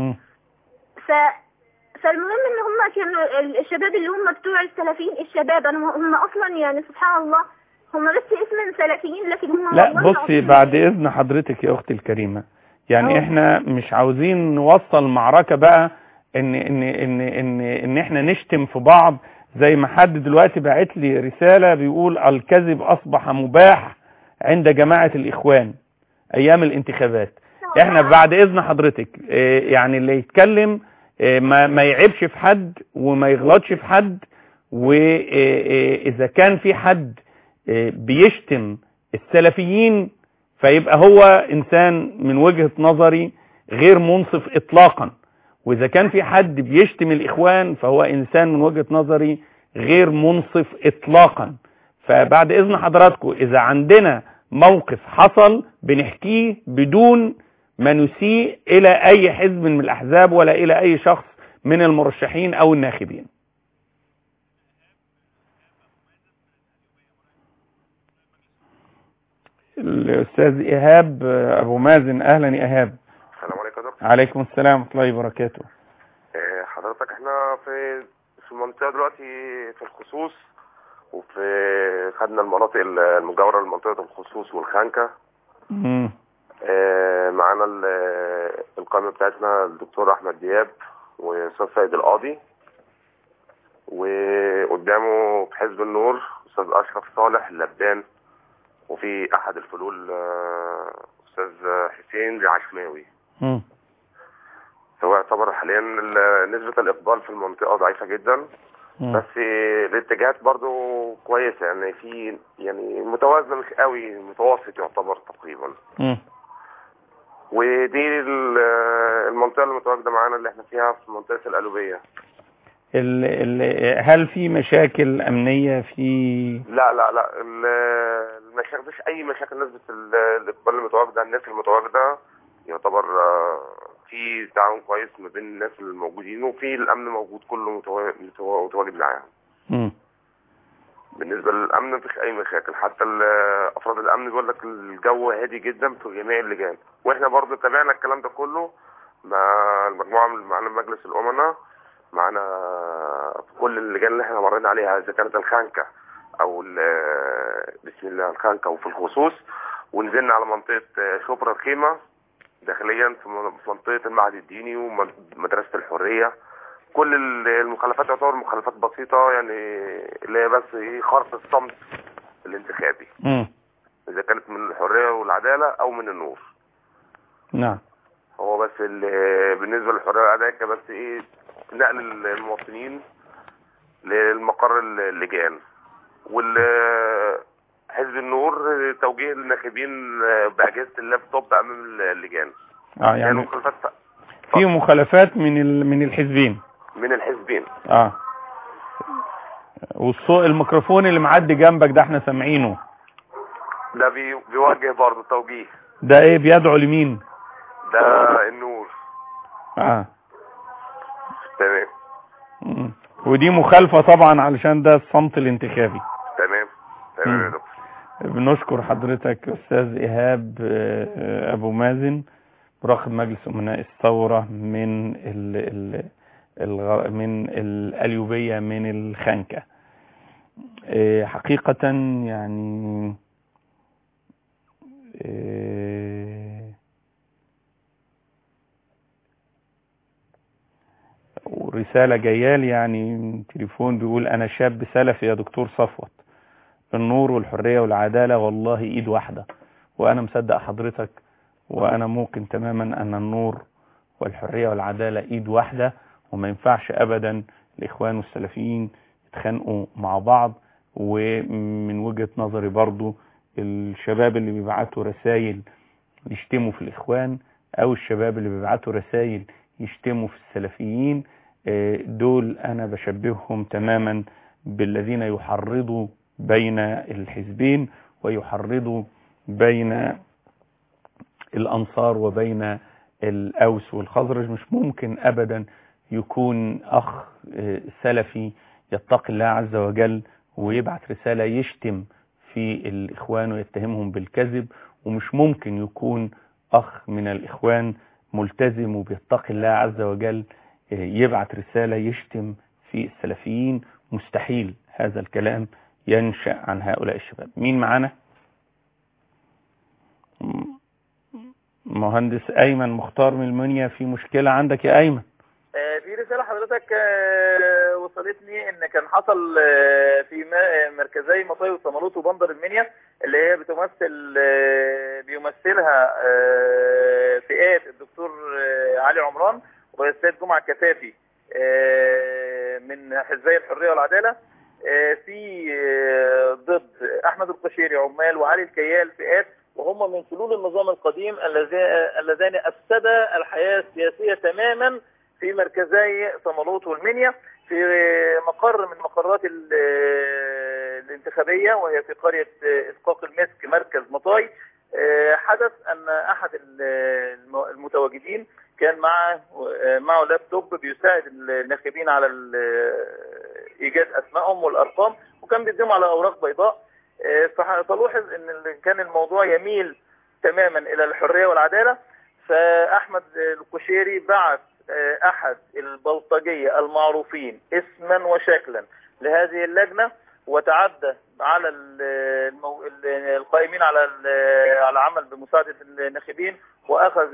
فالمهم ان هم كانوا الشباب اللي هم بتوع السلفيين، الشباب هم اصلا يعني سبحان الله هم بس اسم سلفيين، لكن هم لا بصي بعد اذن حضرتك يا اختي الكريمه، يعني احنا مش عاوزين نوصل معركه بقى ان احنا نشتم في بعض، زي ما حد دلوقتي باعت لي رساله بيقول الكذب اصبح مباح عند جماعه الاخوان ايام الانتخابات. احنا بعد اذن حضرتك يعني اللي يتكلم ما يعيبش في حد وما يغلطش في حد، واذا كان في حد بيشتم السلفيين فيبقى هو انسان من وجهة نظري غير منصف اطلاقا، واذا كان في حد بيشتم الاخوان فهو انسان من وجهة نظري غير منصف اطلاقا. فبعد اذن حضراتكم اذا عندنا موقف حصل بنحكيه بدون ما نسيء الى اي حزب من الاحزاب ولا الى اي شخص من المرشحين او الناخبين. الأستاذ إيهاب أبو مازن. أهلا يا إيهاب. السلام عليكم يا دكتور. عليكم السلام ورحمة الله وبركاته. حضرتك احنا في المنطقة دلوقتي في الخصوص، خدنا المناطق المجاورة لمنطقة الخصوص والخانكة. معانا القائمة بتاعتنا الدكتور أحمد دياب وأستاذ سيد القاضي، وقدامه في حزب النور أستاذ أشرف صالح اللبان، وفي احد الفلول استاذ حسين العشماوي. هو يعتبر حاليا نسبة الاقبال في المنطقة ضعيفة جدا، بس الاتجاهات برضو كويسة، يعني في يعني متوازنة مش قوي، متوسط يعتبر تقريبا. ودي المنطقة المتواجدة معانا اللي احنا فيها في منطقة القلوبية. هل في مشاكل أمنية في؟ لا المشاكل مفيش أي مشاكل. نسبة الإقبال المتواجدة، الناس المتواجدة يعتبر في تعاون كويس ما بين الناس الموجودين، وفي الأمن موجود كله متواجد معاهم. بالنسبة للأمن مفيش أي مشاكل، حتى أفراد الأمن بيقول لك الجو هادي جدا في جميع اللجان، وإحنا برضه تابعنا الكلام ده كله مع المجموعة معانا مجلس الأمناء، معانا في كل اللجان اللي احنا مرينا عليها، إذا كانت الخانكة أو بسم الله الخانكة وفي الخصوص، ونزلنا على منطقة شبرا الخيمة داخليا في منطقة المعهد الديني ومدرسة الحرية. كل المخالفات تعتبر مخالفات بسيطة، يعني اللي هي بس خرق الصمت الانتخابي، إذا كانت من الحرية والعدالة أو من النور. نعم. هو بس بالنسبة للحرية والعدالة بس نقل المواطنين للمقر اللجان، والحزب النور توجيه الناخبين بأجهزة اللابتوب أمام اللجان. يعني مخالفات في مخالفات من الحزبين. من الحزبين. والصوت الميكروفون اللي معدي جنبك ده احنا سامعينه. ده بيوجه برضه توجيه. ده ايه بيدعو لمين؟ ده النور. تمام. ودي مخالفة طبعا علشان ده الصمت الانتخابي. تمام يا دكتور. بنشكر حضرتك أستاذ إيهاب أبو مازن، مراقب مجلس أمناء الثورة من من القليوبية من الخانكة. حقيقة يعني ورسالة جايالي يعني تليفون بيقول أنا شاب سلفي يا دكتور صفوت، النور والحرية والعدالة والله إيد واحدة، وأنا مصدق حضرتك، وأنا موقن تماما أن النور والحرية والعدالة إيد واحدة، وما ينفعش أبدا الإخوان والسلفيين يتخانقوا مع بعض. ومن وجهة نظري برضو الشباب اللي بيبعتوا رسائل يشتموا في الإخوان، أو الشباب اللي بيبعتوا رسائل يشتموا في السلفيين، دول أنا بشبههم تماما بالذين يحرضوا بين الحزبين ويحرضوا بين الأنصار وبين الأوس والخزرج. مش ممكن أبدا يكون أخ سلفي يتقي الله عز وجل ويبعت رسالة يشتم في الإخوان ويتهمهم بالكذب، ومش ممكن يكون أخ من الإخوان ملتزم وبيتقي الله عز وجل يبعت رسالة يشتم في السلفيين. مستحيل هذا الكلام ينشأ عن هؤلاء الشباب. مين معانا؟ مهندس أيمن مختار من المنيا. في مشكلة عندك يا أيمن؟ في رسالة حضرتك وصلتني ان كان حصل في مركزي مطاي وصمالوط وبندر المنيا اللي هي بيمثلها فئات الدكتور علي عمران والأستاذ جمعة كتافي من حزبي الحرية والعدالة، في ضد أحمد القشيري عمال وعلي الكيال فئات، وهم من فلول النظام القديم اللذان أفسدا الحياة السياسية تماما في مركزي صمالوط والمنيا، في مقر من مقرات الانتخابية وهي في قرية إسقاق المسك مركز مطاي. حدث أن أحد المتواجدين كان معه لابتوب بيساعد الناخبين على إيجاد أسمائهم والأرقام، وكان بيديهم على أوراق بيضاء. فتلاحظ أن كان الموضوع يميل تماما إلى الحرية والعدالة. فأحمد القشيري بعث أحد البلطجية المعروفين اسما وشكلا لهذه اللجنة، وتعدى على القائمين على العمل بمساعدة الناخبين، وأخذ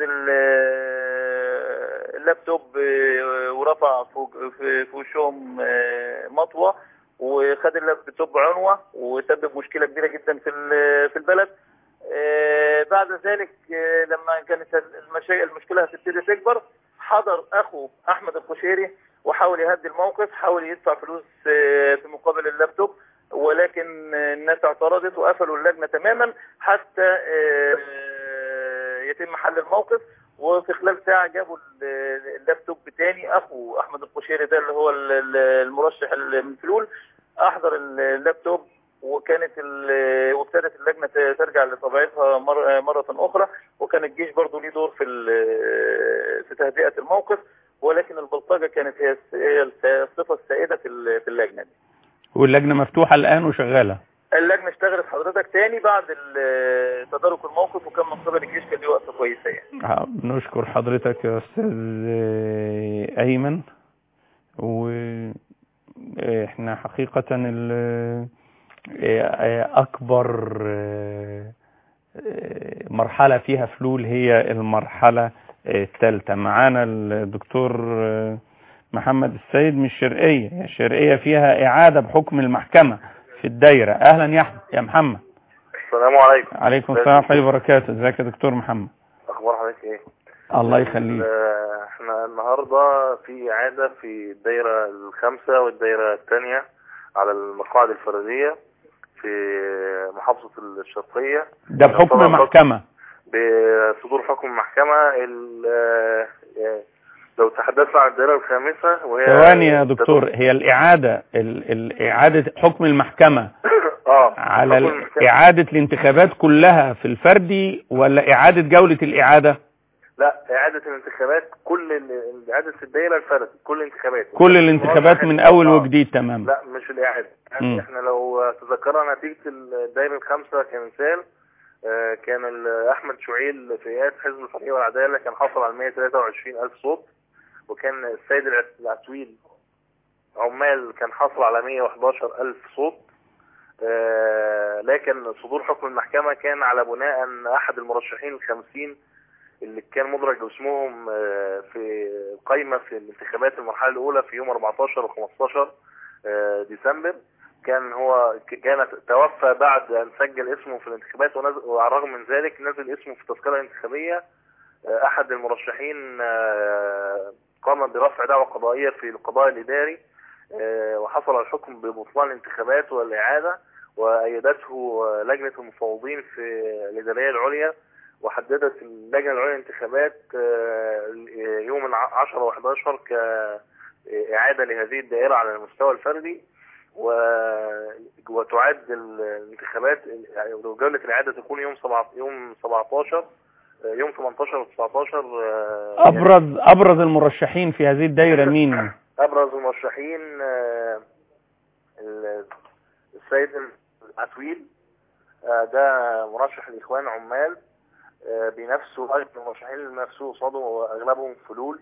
اللابتوب ورفع في وشهم مطوة، وخد اللابتوب عنوة، وسبب مشكلة كبيرة جدا في البلد. بعد ذلك لما كانت المشكلة هتبتدي تكبر، حضر أخو أحمد القشيري وحاول يهدي الموقف، حاول يدفع فلوس في مقابل اللابتوب، ولكن الناس اعترضت وقفلوا اللجنة تماما حتى يتم حل الموقف. وفي خلال ساعة جابوا اللابتوب تاني، أخو أحمد القشيري ده اللي هو المرشح المفلول أحضر اللابتوب، وابتدت اللجنة ترجع لطبيعتها مرة أخرى. وكان الجيش برضو ليه دور في تهدئة الموقف، ولكن البلطجة كانت هي الصفة السائدة في اللجنة دي. واللجنة مفتوحة الآن وشغالة؟ اللجنة اشتغلت حضرتك تاني بعد تدارك الموقف، وكان من قبل الجيش كان ليه وقفة كويسة يعني. بنشكر حضرتك يا أستاذ أيمن. وإحنا حقيقة أكبر مرحلة فيها فلول هي المرحلة الثالثة. معانا الدكتور محمد السيد من الشرقية. الشرقية فيها إعادة بحكم المحكمة في الدايرة. أهلا يا محمد. السلام عليكم. عليكم السلام ورحمة الله وبركاته. ازيك يا دكتور محمد؟ أخبار حضرتك إيه؟ الله يخليك. احنا النهاردة في إعادة في الدايرة الخامسة والدايرة الثانية على المقاعد الفردية في محافظة الشرقية. ده بحكم المحكمة؟ بصدور حكم المحكمة. لو تحدثنا عن الدائرة الخامسة وهي ثواني يا دكتور، هي الإعادة إعادة حكم المحكمة على إعادة الانتخابات كلها في الفردي ولا إعادة جولة الإعادة؟ لا، إعادة الانتخابات إعادة الدائرة الفردي كل الانتخابات من أول وجديد تمام. لا مش الإعادة. يعني احنا لو تذكرنا نتيجة الدائرة الخامسة كمثال، كان أحمد شعيل في رئاسة حزب الحرية والعدالة كان حصل على 123,000 صوت، وكان السيد العتويل عمال كان حصل على 111,000 صوت. لكن صدور حكم المحكمة كان على بناء أن أحد المرشحين ال50 اللي كان مدرج اسمهم في قائمة في الانتخابات المرحلة الأولى في يوم 14 و15 ديسمبر، كان توفى بعد أن سجل اسمه في الانتخابات، وعلى الرغم من ذلك نزل اسمه في التذكرة الانتخابية. أحد المرشحين قام برفع دعوى قضائية في القضاء الإداري، وحصل على الحكم ببطلان الانتخابات والإعادة، وأيدته لجنة المفوضين في الإدارية العليا، وحددت اللجنة العليا الانتخابات يوم 10 و11 كإعادة لهذه الدائرة على المستوى الفردي، وتعاد الانتخابات جولة الإعادة تكون يوم 17 يوم 18 و 19. أبرز المرشحين في هذه الدائرة مين؟ أبرز المرشحين السيد العتويل، ده مرشح الإخوان عمال، بنفسه أغلب المرشحين اللي نفسه قصاده أغلبهم فلول،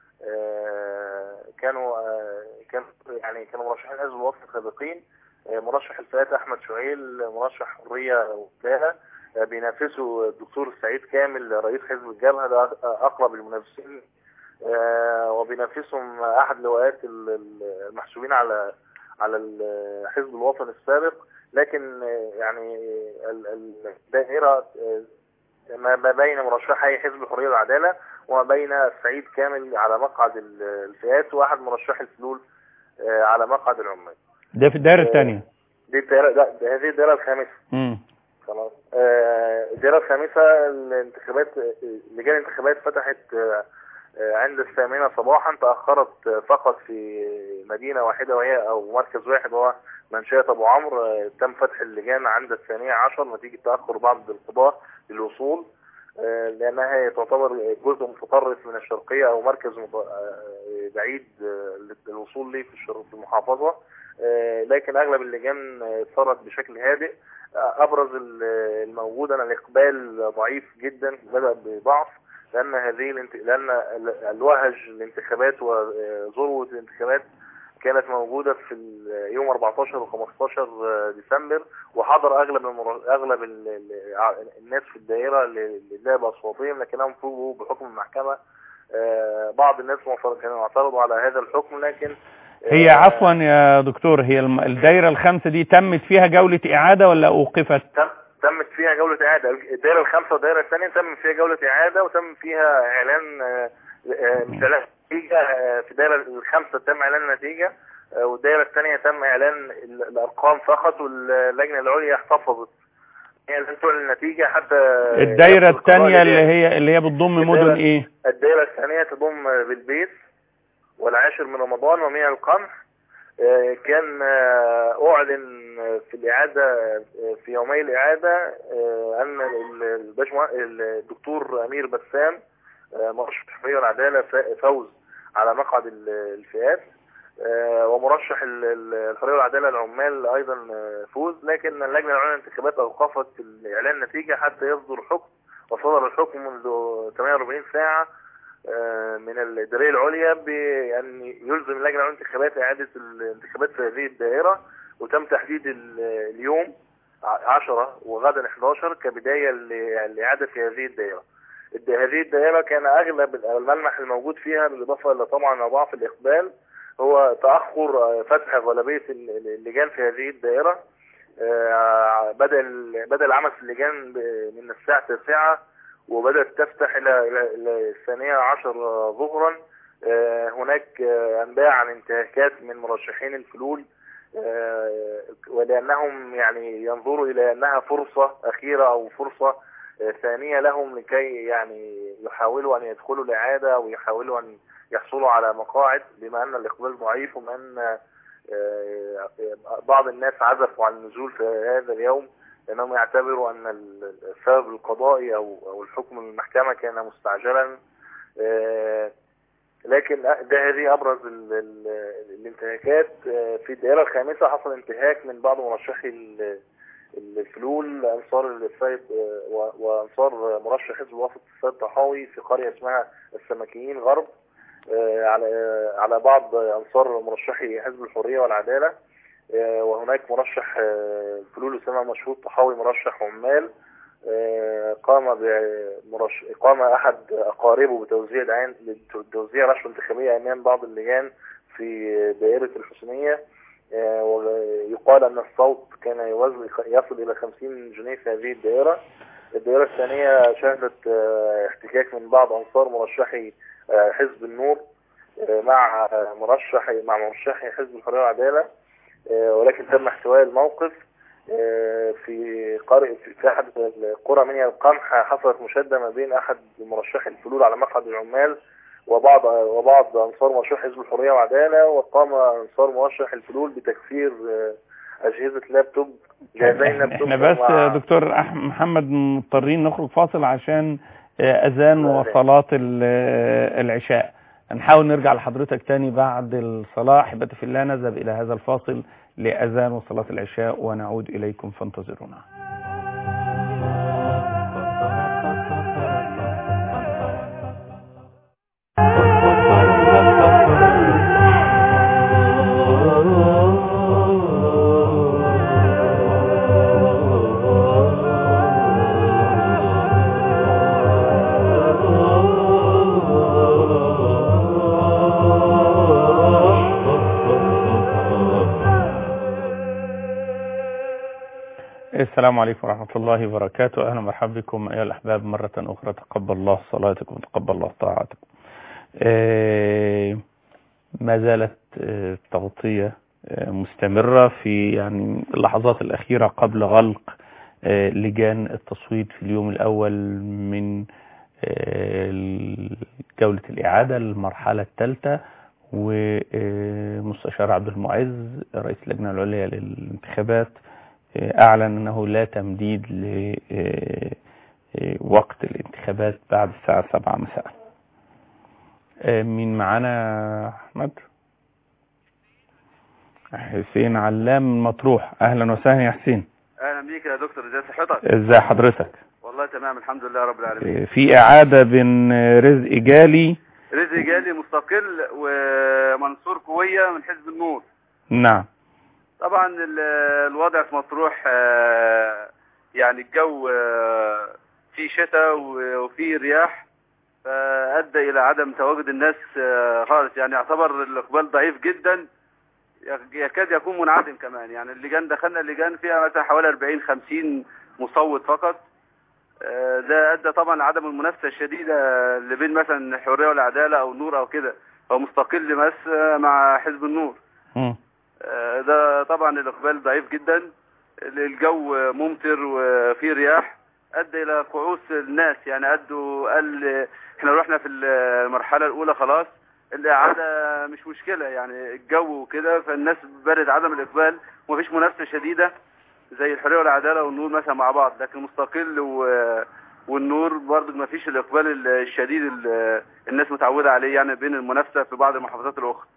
كانوا مرشحين حزب الوطن السابقين. مرشح الفئات أحمد شعيل مرشح حرية وكالة، بينافسه الدكتور سعيد كامل رئيس حزب الجبهة، ده أقرب المنافسين، وبينافسهم أحد لواءات المحسوبين على حزب الوطن السابق. لكن يعني الدائرة ما بين مرشحي حزب الحرية والعدالة وما بين سعيد كامل على مقعد الفئات، واحد مرشح الفلول على مقعد العمال. ده في الدائرة الثانية. هذه الدائرة الخامسة. خلاص. الدائرة الخامسة لجان الانتخابات فتحت عند 8 صباحا، تأخرت فقط في مدينة واحدة وهي أو مركز واحد هو منشأة أبو عمرو. تم فتح اللجان عند 12 نتيجة تأخر بعض القضاة للوصول، لأنها تعتبر جزء متطرف من الشرقية أو مركز بعيد للوصول ليه في المحافظة. لكن أغلب اللجان صارت بشكل هادئ. أبرز الموجود أن الإقبال ضعيف جدا، بدأ بضعف، لأن الوهج الانتخابات وذروة الانتخابات كانت موجودة في يوم 14 و 15 ديسمبر، وحضر أغلب الناس في الدائرة للعب أصواتهم، لكنهم فوجئوا بحكم المحكمة. بعض الناس كانوا اعترضوا على هذا الحكم. لكن هي عفوا يا دكتور، هي الدائرة الخامسة دي تمت فيها جولة إعادة ولا أوقفت؟ تمت فيها جولة إعادة. الدائرة الخامسة والدائرة الثانية تم فيها جولة إعادة، وتم فيها إعلان نتيجة. في الدائرة الخامسة تم إعلان النتيجة، والدائرة الثانية تم إعلان الأرقام فقط، واللجنة العليا احتفظت هي لم تعلن النتيجة حتى. الدايرة الثانية اللي هي بتضم مدن ايه؟ الدايرة الثانية تضم بالبيت والعاشر من رمضان ومياه القمح. كان أعلن في الإعادة في يومي الإعادة أن الدكتور أمير بسام مرشح الحرية والعدالة فوز على مقعد الفئات، ومرشح الحرية والعدالة العمال أيضا فوز، لكن اللجنة العليا للانتخابات أوقفت إعلان النتيجة حتى يصدر حكم، وصدر الحكم منذ 48 ساعة من الإدارية العليا بأن يلزم اللجنة العليا للانتخابات إعادة الانتخابات في هذه الدائرة، وتم تحديد اليوم 10 وغدا 11 كبداية لإعادة في هذه الدائرة. هذه الدائرة كان أغلب الملمح الموجود فيها بالإضافة إلى طبعا ضعف الإقبال هو تأخر فتح غالبية اللجان في هذه الدائرة. بدأ العمل في اللجان من الساعة 9 وبدأت تفتح إلى 12 ظهرا. هناك أنباء عن انتهاكات من مرشحين الفلول، ولأنهم يعني ينظروا إلى أنها فرصة أخيرة أو فرصة ثانية لهم لكي يعني يحاولوا أن يدخلوا الإعادة أو يحاولوا أن يحصلوا على مقاعد، بما أن الإقبال ضعيف وما أن بعض الناس عزفوا عن النزول في هذا اليوم لأنهم يعتبروا أن السبب القضائي أو الحكم من المحكمة كان مستعجلا. لكن هذه أبرز الانتهاكات. في الدائرة الخامسة حصل انتهاك من بعض مرشحي الفلول أنصار السيد وأنصار مرشح حزب الوسط السيد طحاوي في قرية اسمها السمكيين غرب على بعض أنصار مرشحي حزب الحرية والعدالة. وهناك مرشح الفلول يسمى مشهور طحاوي مرشح عمال قام أحد أقاربه بتوزيع رشوة انتخابية أمام بعض اللجان في دائرة الحسنية، ويقال أن الصوت كان يصل إلى 50 جنيه في هذه الدائرة. الدائرة الثانية شهدت احتكاك من بعض أنصار مرشحي حزب النور مع مرشحي حزب الحرية والعدالة، ولكن تم احتواء الموقف. في أحد القرى من القمح حصلت مشادة ما بين أحد مرشحي الفلول على مقعد العمال وبعض أنصار مرشح حزب الحرية والعدالة، وقام أنصار مرشح الفلول بتكسير أجهزة لابتوب جهازين لابتوب. احنا بس دكتور محمد مضطرين نخرج فاصل عشان أذان وصلاة العشاء. هنحاول نرجع لحضرتك تاني بعد الصلاة. أحبتي في الله، نذهب إلى هذا الفاصل لأذان وصلاة العشاء ونعود إليكم فانتظرونا. السلام عليكم ورحمة الله وبركاته. أهلا ومرحبا بكم أيها الأحباب مرة أخرى. تقبل الله صلاتكم وتقبل الله طاعتكم. ما زالت التغطية مستمرة في يعني اللحظات الأخيرة قبل غلق لجان التصويت في اليوم الأول من جولة الإعادة المرحلة الثالثة. ومستشار عبد المعز رئيس اللجنة العليا للانتخابات أعلن أنه لا تمديد لوقت الانتخابات بعد الساعة 7 مساء. مين معانا؟ أحمد حسين علام مطروح. أهلا وسهلا يا حسين. أهلا بيك يا دكتور، ازي صحتك؟ ازي حضرتك؟ والله تمام الحمد لله رب العالمين. في إعادة بين رزق جالي مستقل ومنصور كوية من حزب النور. نعم. طبعا الوضع في مطروح يعني الجو فيه شتاء وفيه رياح، فأدى إلى عدم تواجد الناس خالص. يعني يعتبر الإقبال ضعيف جدا، يكاد يكون منعدم كمان. يعني اللجان دخلنا اللجان فيها مثلا حوالي 40-50 مصوت فقط. ده أدى طبعا لعدم المنافسة الشديدة اللي بين مثلا الحرية والعدالة أو النور أو كده، هو مستقل بس مع حزب النور. ده طبعا الإقبال ضعيف جدا. الجو ممطر وفي رياح، ادى الى كعوس الناس. يعني قال احنا رحنا في المرحله الاولى خلاص، الاعاده مش مشكله، يعني الجو وكده، فالناس بدأت عدم الاقبال ومفيش منافسه شديده زي الحريه والعداله والنور مثلا مع بعض، لكن مستقل والنور برضه مفيش الاقبال الشديد الناس متعوده عليه يعني بين المنافسه في بعض المحافظات الاخرى.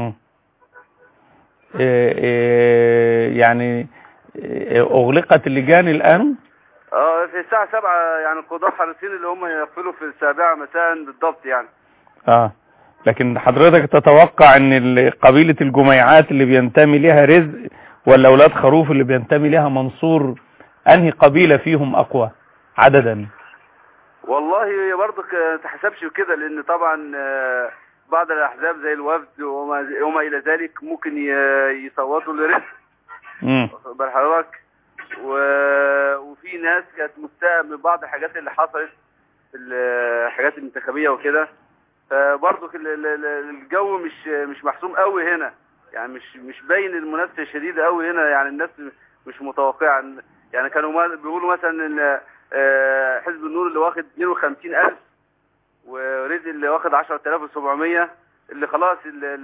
يعني اغلقت اللجان الان؟ في الساعه 7 يعني القضاة حريصين اللي هم يقفلوا في 7 مساء بالضبط يعني. لكن حضرتك تتوقع ان قبيلة الجميعات اللي بينتمي لها رزق ولا اولاد خروف اللي بينتمي لها منصور، انهي قبيلة فيهم اقوى عددا؟ والله برضك تحسبش كده، لان طبعا بعض الاحزاب زي الوفد وما الى ذلك ممكن يصوتوا لرزق. بل حضرتك وفي ناس كانت مستاءة من بعض الحاجات اللي حصلت في الحاجات الانتخابية وكده، فبرضك الجو مش محسوم قوي هنا، يعني مش باين المنافسة الشديدة قوي هنا، يعني الناس مش متوقعة. يعني كانوا بيقولوا مثلا ان حزب النور اللي واخد 52,000 ورزق اللي واخد 10,700 اللي خلاص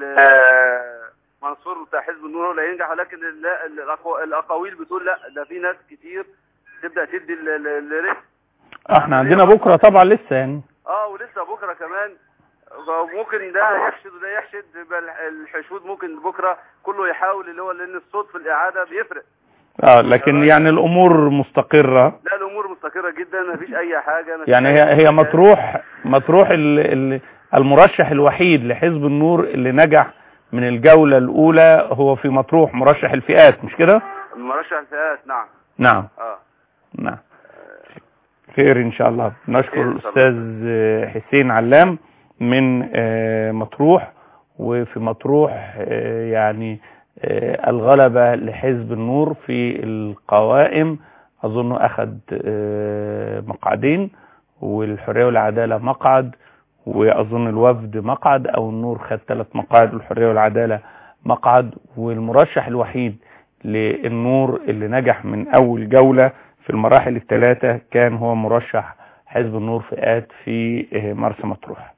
منصور بتاع حزب النور هو اللي هينجح، ولكن الاقاويل بتقول لا، ده في ناس كتير تبدا تدي الرزق. احنا عندنا بكره طبعا لسه يعني ولسه بكره كمان ممكن ده يحشد وده يحشد، الحشود ممكن بكره كله يحاول اللي هو، لان الصوت في الاعاده بيفرق. لكن يعني الامور مستقره. لا الامور مستقره جدا، مفيش اي حاجه. يعني هي مطروح المرشح الوحيد لحزب النور اللي نجح من الجولة الأولى هو في مطروح، مرشح الفئات، مش كده؟ مرشح الفئات، نعم. نعم. نعم. خير إن شاء الله. نشكر الأستاذ حسين علام من مطروح. وفي مطروح يعني الغلبة لحزب النور في القوائم، أظن أخذ مقعدين، والحرية والعدالة مقعد، وأظن الوفد مقعد، أو النور خد 3 مقاعد والحرية والعدالة مقعد. والمرشح الوحيد للنور اللي نجح من أول جولة في المراحل ال3 كان هو مرشح حزب النور فئات في مرسى مطروح.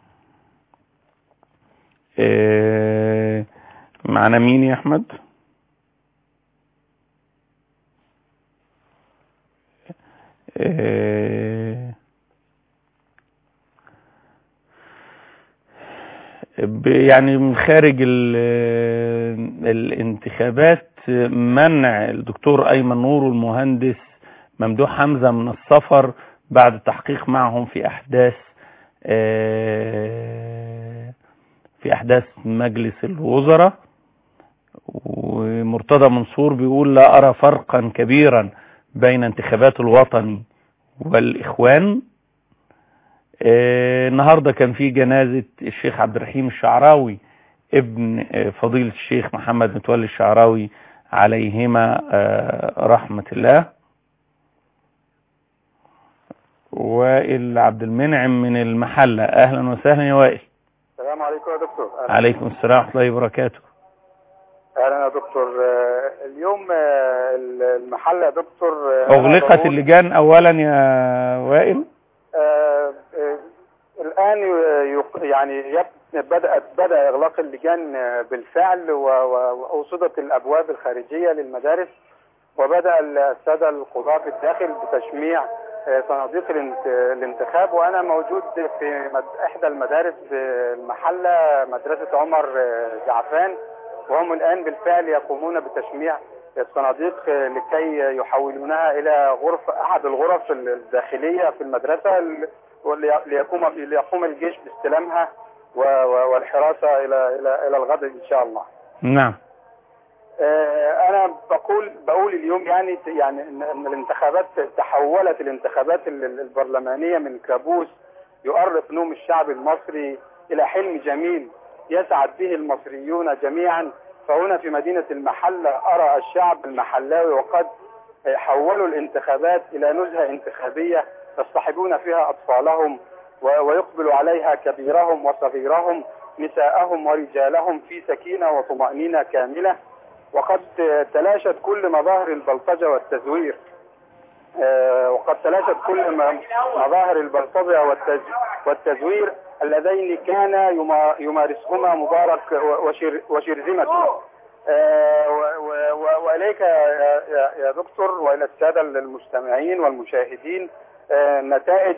معنا مين يا أحمد؟ يعني من خارج الانتخابات منع الدكتور أيمن نور والمهندس ممدوح حمزة من السفر بعد التحقيق معهم في أحداث مجلس الوزراء. ومرتضى منصور بيقول لا أرى فرقا كبيرا بين انتخابات الوطني والإخوان. النهاردة كان في جنازة الشيخ عبد الرحيم الشعراوي ابن فضيلة الشيخ محمد متولي الشعراوي عليهما رحمة الله. وائل عبد المنعم من المحلة، أهلا وسهلا يا وائل. السلام عليكم يا دكتور. عليكم السلام ورحمة الله وبركاته. أهلا يا دكتور. اليوم المحلة يا دكتور أغلقت اللجان أولا يا وائل؟ الآن يعني بدأ إغلاق اللجان بالفعل، وأوصدت الأبواب الخارجية للمدارس، وبدأ السادة القضاة في الداخل بتشميع صناديق الانتخاب. وأنا موجود في إحدى المدارس بالمحلة، مدرسة عمر جعفان، وهم الآن بالفعل يقومون بتشميع الصناديق لكي يحولونها إلى أحد الغرف الداخلية في المدرسة، ليقوم الجيش باستلامها والحراسة إلى الغد إن شاء الله. نعم. أنا بقول اليوم يعني إن الانتخابات تحولت، الانتخابات البرلمانية من كابوس يؤرق نوم الشعب المصري إلى حلم جميل يسعد به المصريون جميعا. فهنا في مدينة المحلة أرى الشعب المحلاوي وقد حولوا الانتخابات إلى نزهة انتخابية يصطحبون فيها أطفالهم ويقبل عليها كبيرهم وصغيرهم، نساءهم ورجالهم، في سكينة وطمأنينة كاملة. وقد تلاشت كل مظاهر البلطجة والتزوير، مظاهر البلطجة والتزوير اللذين كان يمارسهما مبارك وشرذمته. وإليك يا دكتور وإلى السادة المستمعين والمشاهدين نتائج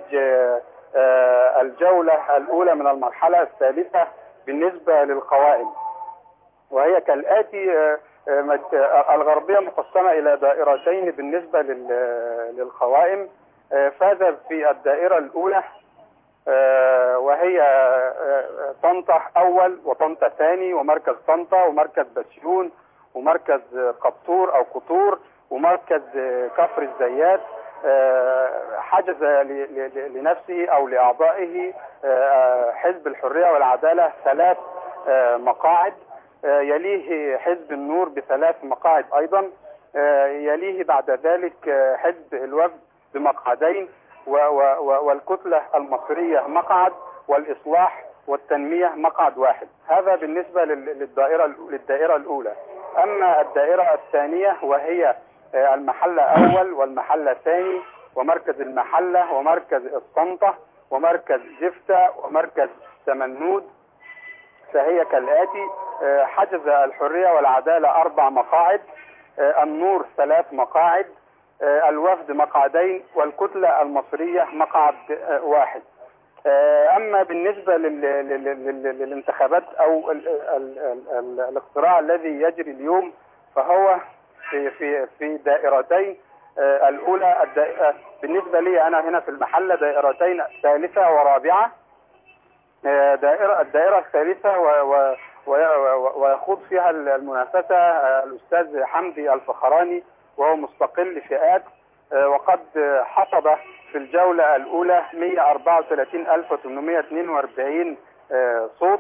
الجولة الأولى من المرحلة الثالثة بالنسبة للقوائم، وهي كالآتي: الغربية مقسمة إلى دائرتين بالنسبة للقوائم. فاز في الدائرة الأولى وهي طنطا أول وطنطا ثاني ومركز طنطا ومركز بسيون ومركز قبطور أو قطور ومركز كفر الزيات. حجز لنفسه أو لأعضائه حزب الحرية والعدالة 3 مقاعد، يليه حزب النور ب3 مقاعد أيضا، يليه بعد ذلك حزب الوفد بمقعدين، والكتلة المصرية مقعد، والإصلاح والتنمية مقعد واحد. هذا بالنسبة للدائرة الأولى. أما الدائرة الثانية وهي المحلة أول والمحلة ثاني ومركز المحلة ومركز الطنطا ومركز جفتة ومركز تمنود، فهي كالآتي: حجز الحرية والعدالة 4 مقاعد، النور 3 مقاعد، الوفد مقعدين، والكتلة المصرية مقعد واحد. أما بالنسبة للانتخابات أو الاقتراع الذي يجري اليوم فهو في دائرتين. الأولى بالنسبة لي أنا هنا في المحلة دائرتين ثالثة ورابعة. الدائرة الثالثة ويخوض فيها المنافسة الأستاذ حمدي الفخراني وهو مستقل فئات، وقد حصد في الجولة الأولى 134,842 صوت.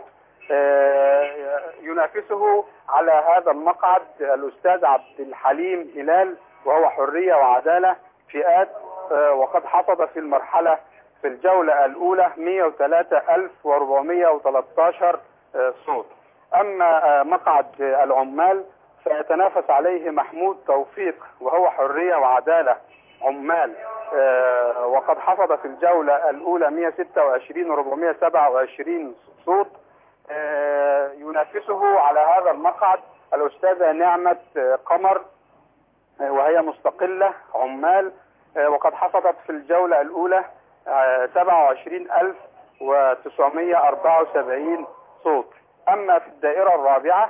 ينافسه على هذا المقعد الأستاذ عبد الحليم هلال وهو حرية وعدالة فئات، وقد حصد في المرحلة في الجولة الأولى 103,413 صوت. أما مقعد العمال فيتنافس عليه محمود توفيق وهو حرية وعدالة عمال، وقد حصد في الجولة الأولى 126,427 صوت. ينافسه على هذا المقعد الأستاذة نعمة قمر وهي مستقلة عمال، وقد حصدت في الجولة الأولى 27,974 صوت. أما في الدائرة الرابعة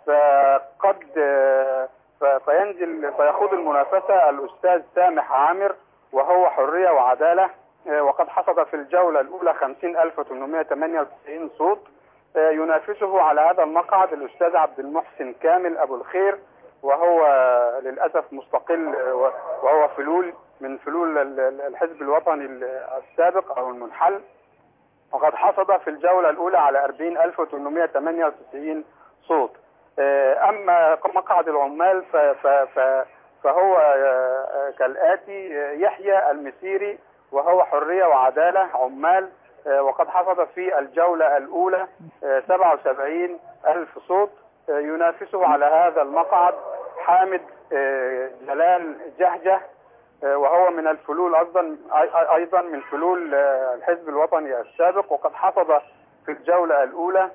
فيخوض المنافسة الأستاذ سامح عامر وهو حرية وعدالة، وقد حصد في الجولة الأولى 50,898 صوت. ينافسه على هذا المقعد الأستاذ عبد المحسن كامل أبو الخير وهو للأسف مستقل، وهو من فلول الحزب الوطني السابق أو المنحل، وقد حصد في الجولة الأولى على 40,898 صوت. أما مقعد العمال فهو كالآتي: يحيى المسيري وهو حرية وعدالة عمال، وقد حصد في الجولة الأولى 77,000 صوت. ينافسه على هذا المقعد حامد جلال جهجة وهو من الفلول أيضا من فلول الحزب الوطني السابق، وقد حصد في الجولة الأولى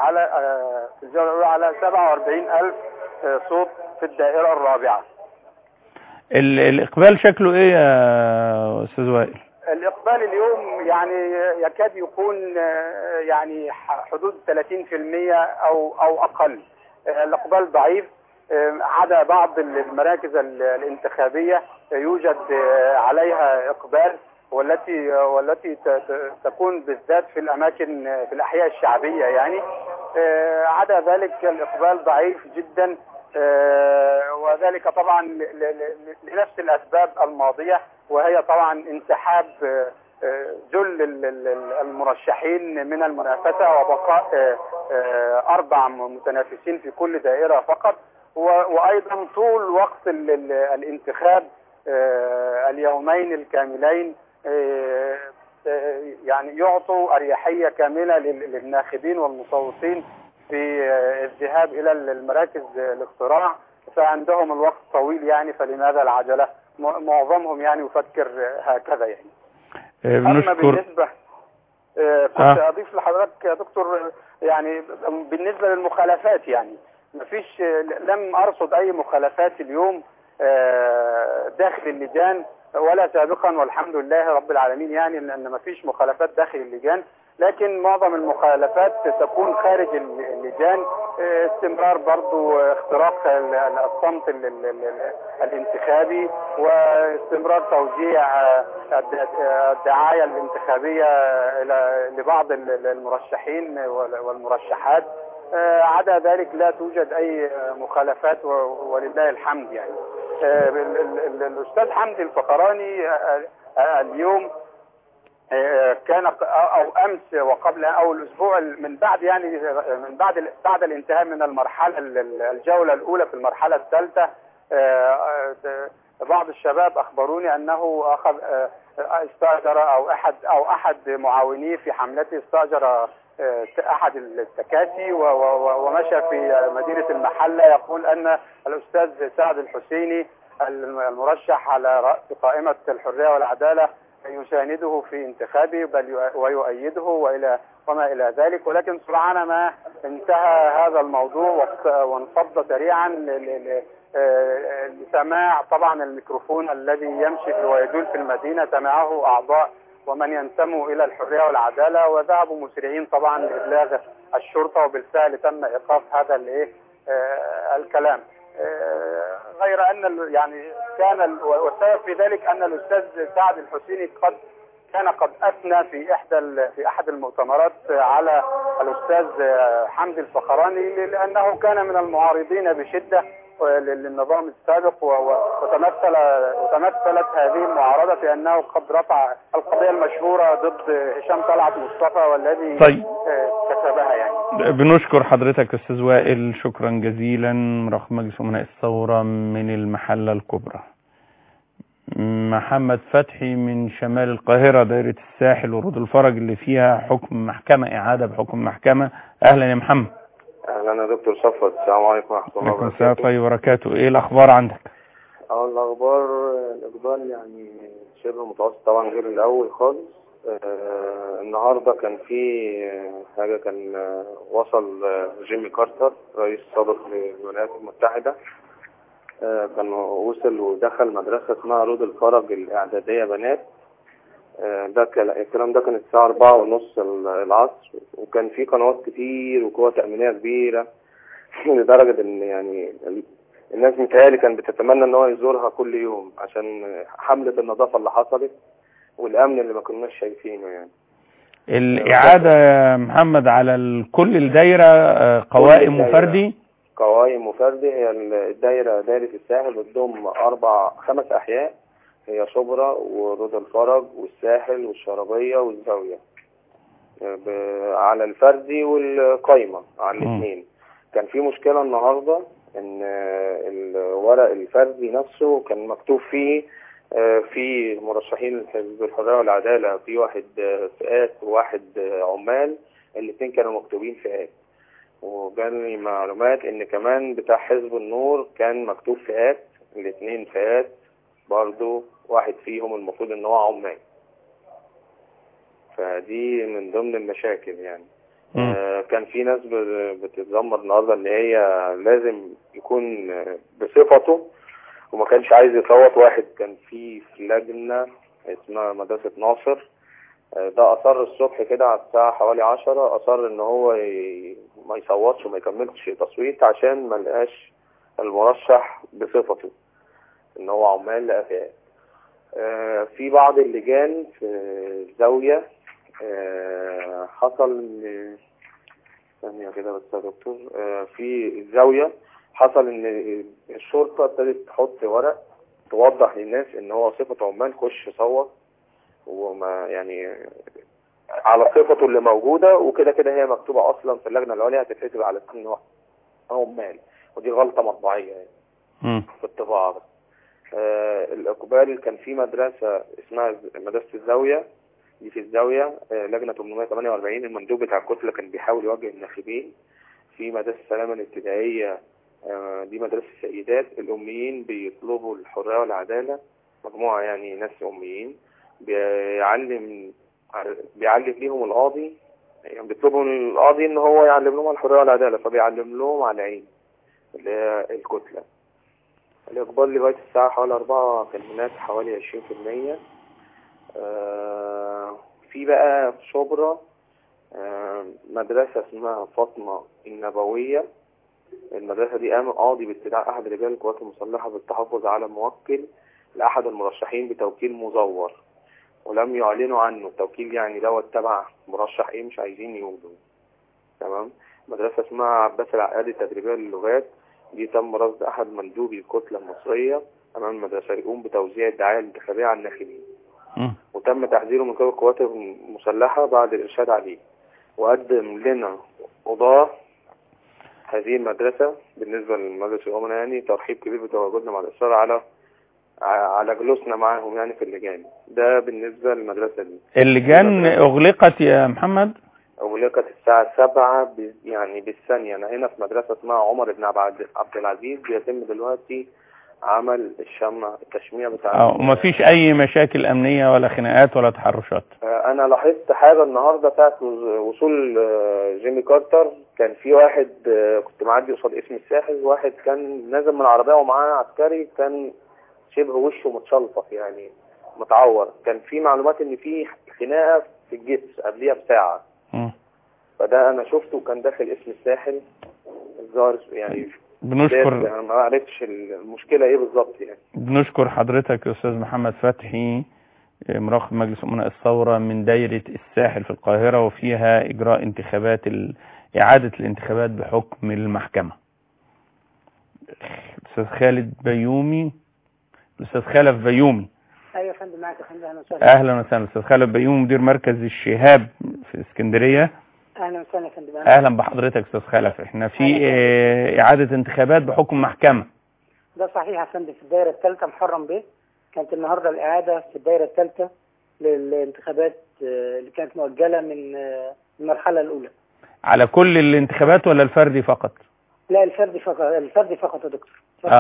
على 47,000 صوت في الدائرة الرابعة. الإقبال شكله إيه يا أستاذ وائل؟ الإقبال اليوم يعني يكاد يكون يعني حدود 30% أو أقل. الإقبال ضعيف، عدا بعض المراكز الانتخابية يوجد عليها إقبال، والتي تكون بالذات في الأماكن في الأحياء الشعبية يعني. عدا ذلك الإقبال ضعيف جدا، وذلك طبعا لنفس الأسباب الماضية، وهي طبعا انسحاب جل المرشحين من المنافسة وبقاء 4 متنافسين في كل دائرة فقط، وأيضا طول وقت الانتخاب اليومين الكاملين يعني يعطوا أريحية كاملة للناخبين والمصوتين في الذهاب إلى المراكز الاقتراع فعندهم الوقت طويل يعني، فلماذا العجلة؟ معظمهم يعني يفكر هكذا يعني. أما بالنسبة كنت أضيف لحضرتك يا دكتور يعني بالنسبة للمخالفات، يعني مفيش، لم أرصد أي مخالفات اليوم داخل اللجان ولا سابقا، والحمد لله رب العالمين يعني ان مفيش مخالفات داخل اللجان، لكن معظم المخالفات تكون خارج اللجان. استمرار برضو اختراق الصمت الانتخابي، واستمرار توزيع الدعاية الانتخابية لبعض المرشحين والمرشحات. عدا ذلك لا توجد أي مخالفات ولله الحمد يعني. الأستاذ حمدي الفخراني اليوم كان أو أمس وقبل أو الأسبوع من بعد يعني من بعد الانتهاء من المرحلة الجولة الأولى في المرحلة الثالثة، بعض الشباب أخبروني أنه استأجر أو أحد معاونيه في حملته استأجر أحد التكاسي ومشى في مدينة المحلة يقول أن الأستاذ سعد الحسيني المرشح على رأس قائمة الحرية والعدالة يسانده في انتخابه بل ويؤيده وما إلى ذلك. ولكن سرعان ما انتهى هذا الموضوع وانفض سريعا لسماع طبعا الميكروفون الذي يمشي ويدول في المدينة، سمعه أعضاء ومن ينتموا إلى الحرية والعدالة، وذهبوا مسرعين طبعا لإبلاغ الشرطة، وبالفعل تم إيقاف هذا الكلام. غير أن يعني كان والسبب في ذلك أن الأستاذ سعد الحسيني قد أثنى في أحد المؤتمرات على الأستاذ حمدي الفخراني لأنه كان من المعارضين بشدة للنظام السابق، وتمثلت هذه المعارضة في أنه قد رفع القضية المشهورة ضد هشام طلعت مصطفى والذي كسبها يعني. بنشكر حضرتك أستاذ وائل، شكرا جزيلا. رئيس مجلس أمناء الثورة من المحلة الكبرى. محمد فتحي من شمال القاهرة، دائرة الساحل ورود الفرج اللي فيها حكم محكمة، إعادة بحكم محكمة. أهلا يا محمد. اهلا يا دكتور صفوت، السلام عليكم ورحمه الله وبركاته. وعليكم السلام وبركاته. ايه الاخبار عندك؟ الاقبال يعني شبه متوسط طبعا غير الاول خالص. النهارده كان في حاجه، كان وصل جيمي كارتر رئيس سابق للولايات المتحده، كان وصل ودخل مدرسه اسمها رود الفرج الاعداديه بنات. ده الكلام ده كان الساعة 4:30 العصر، وكان في قنوات كتير وقوة تأمينية كبيرة لدرجة ان يعني الناس متهيألي كانت بتتمنى ان هو يزورها كل يوم عشان حملة النظافة اللي حصلت والأمن اللي ما كناش شايفينه يعني. الإعادة يا محمد على كل الدايرة قوائم وفردي؟ قوائم وفردي. هي الدايرة دايرة الساحل بتضم 5 أحياء، هي شبرا ورود الفرج والساحل والشرابية والزاوية، على الفردي والقايمة على الاثنين. كان في مشكلة النهاردة ان الورق الفردي نفسه كان مكتوب فيه في مرشحين حزب الحرية والعدالة، في واحد فئات وواحد عمال، الاثنين كانوا مكتوبين فئات. وجاني معلومات ان كمان بتاع حزب النور كان مكتوب فئات، الاثنين فئات برضو، واحد فيهم المفروض ان هو عمال. فدي من ضمن المشاكل يعني. كان في ناس بتتذمر النهارده ان هي لازم يكون بصفته، وما كانش عايز يصوت. واحد كان في لجنة اسمها مدرسة ناصر، ده اصر الصبح كده على الساعة حوالي 10، اصر ان هو ما يصوتش وما يكملش تصويت عشان ما لقاش المرشح بصفته ان هو عمال لأفئات. في بعض اللجان في الزاوية حصل ثانية كده بس يا دكتور، في الزاوية حصل ان الشرطة ابتدت تحط ورق توضح للناس ان هو صفة عمال، خش صوت، وما يعني على صفته اللي موجودة، وكده كده هي مكتوبة اصلا في اللجنة العليا هتتكتب على انه عمال، ودي غلطة مطبعية يعني في الطباعة بس. الإقبال كان في مدرسة اسمها مدرسة الزاوية، دي في الزاوية لجنة 848، المندوب بتاع الكتلة كان بيحاول يوجه الناخبين. في مدرسة سلامة الابتدائية دي مدرسة سيدات. الأميين بيطلبوا الحرية والعدالة، مجموعة يعني ناس أميين بيعلم ليهم القاضي، يعني بيطلبوا القاضي إن هو يعلم لهم الحرية والعدالة، فبيعلم لهم على العين اللي هي الكتلة. الإقبال لغاية الساعة حوالي 4 كان هناك حوالي 20%. في بقى في شبرا مدرسة اسمها فاطمة النبوية. المدرسة دي قام قاضي باستدعاء أحد رجال القوات المسلحة بالتحفظ على موكل لأحد المرشحين بتوكيل مزور، ولم يعلنوا عنه. التوكيل يعني دوت تبع مرشح إيه مش عايزين يقولوا. تمام. مدرسة اسمها عباس العقادي التدريبية للغات، دي تم رصد أحد مندوبي الكتلة المصرية أمام المدرسة يقوم بتوزيع الدعاية الانتخابية على الناخبين، وتم تحذيره من قبل القوات المسلحة بعد الإرشاد عليه. وقدم لنا قضاة هذه المدرسة بالنسبة للمدرسة الأمنة يعني ترحيب كبير بتواجدنا مع الإصرار على جلوسنا معهم يعني في اللجان. ده بالنسبة للمدرسة دي. اللجان أغلقت يا محمد؟ أغلقت الساعة 7 يعني بالثانية. أنا هنا في مدرسة اسمها عمر بن عبد العزيز، بيتم دلوقتي عمل التشميع بتاع وما فيش أي مشاكل أمنية ولا خناقات ولا تحرشات؟ أنا لاحظت حاجة النهاردة ساعة وصول جيمي كارتر. كان في واحد كنت معدي قصاد اسم الساحل، واحد كان نازل من العربية ومعاه عسكري، كان شبه وشه متشلطف يعني متعور. كان في معلومات إن في خناقة في الجسر قبليها بساعة. فده أنا شفته وكان داخل اسم الساحل الظاهر يعني. بنشكر، أنا ما عرفتش المشكلة إيه بالظبط يعني. بنشكر حضرتك يا أستاذ محمد فتحي، مراقب مجلس أمناء الثورة من دايرة الساحل في القاهرة، وفيها إجراء انتخابات إعادة الانتخابات بحكم المحكمة. أستاذ خالد بيومي، أستاذ خلف بيومي. أيوة يا فندم، معك يا فندم. أهلا وسهلا. أهلا وسهلا. أستاذ خلف بيومي مدير مركز الشهاب في اسكندرية. أهلا وسهلا يا فندم. أهلا بحضرتك أستاذ خلف. إحنا في إعادة انتخابات بحكم محكمة. ده صحيح يا فندم، في الدائرة الثالثة محرم بيه. كانت النهاردة الإعادة في الدائرة الثالثة للانتخابات اللي كانت مؤجلة من المرحلة الأولى. على كل الانتخابات ولا الفردي فقط؟ لا، الفردي فقط. الفردي فقط يا دكتور.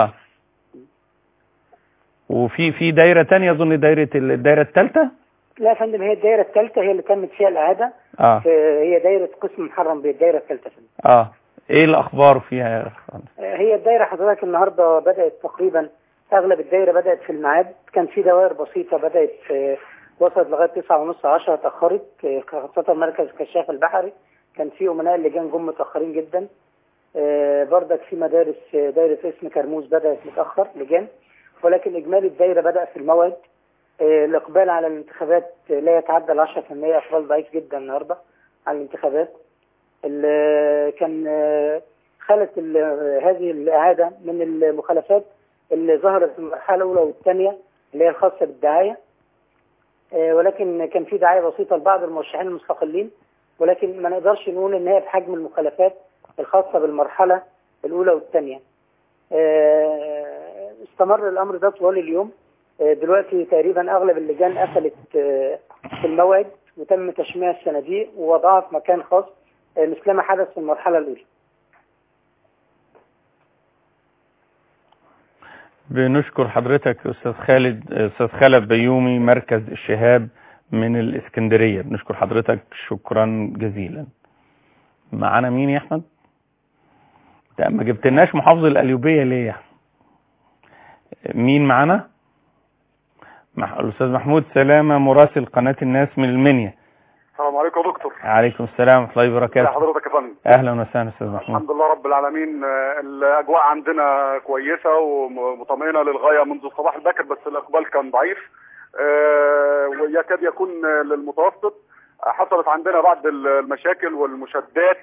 وفي دائرة تانية أظن الدائرة الثالثة؟ لا يا فندم، هي الدائرة الثالثة هي اللي تمت فيها الإعادة. هي دائرة قسم محرم بيه، الدائرة الثالثة فندم. ايه الأخبار فيها يا فندم؟ هي الدائرة حضرتك النهاردة بدأت تقريبا، أغلب الدائرة بدأت في الميعاد. كان في دوائر بسيطة بدأت وصلت لغاية 9:30 10 تأخرت، خاصة مركز الكشاف البحري. كان في أمناء اللجان جم متأخرين جدا. بردك في مدارس دائرة اسم كرموز بدأت متأخر لجان، ولكن إجمالي الدائرة بدأ في الموعد. الإقبال على الانتخابات لا يتعدى 10%، إقبال ضعيف جدا النهاردة على الانتخابات. كان خلت هذه الإعادة من المخالفات اللي ظهرت في المرحلة الأولى والثانية اللي هي الخاصة بالدعاية، ولكن كان في دعاية بسيطة لبعض المرشحين المستقلين، ولكن ما نقدرش نقول إن هي بحجم المخالفات الخاصة بالمرحلة الأولى والثانية. استمر الأمر ده طوال اليوم. دلوقتي تقريبا أغلب اللجان قفلت في الموعد، وتم تشميع الصناديق ووضعها في مكان خاص مثلما حدث في المرحلة الأولى. بنشكر حضرتك أستاذ خالد بيومي مركز الشهاب من الإسكندرية. بنشكر حضرتك شكرا جزيلا. معنا مين يا أحمد؟ ما جبتلناش محافظ القليوبية ليه يا أحمد؟ مين معنا؟ الأستاذ محمود سلامة مراسل قناة الناس من المنيا. السلام عليكم يا دكتور. عليكم السلام ورحمة الله وبركاته. حضرتك يا فندم. أهلا وسهلا أستاذ محمود. الحمد لله رب العالمين. الأجواء عندنا كويسة ومطمئنة للغاية منذ الصباح الباكر، بس الإقبال كان ضعيف ويكاد يكون للمتوسط. حصلت عندنا بعض المشاكل والمشادات،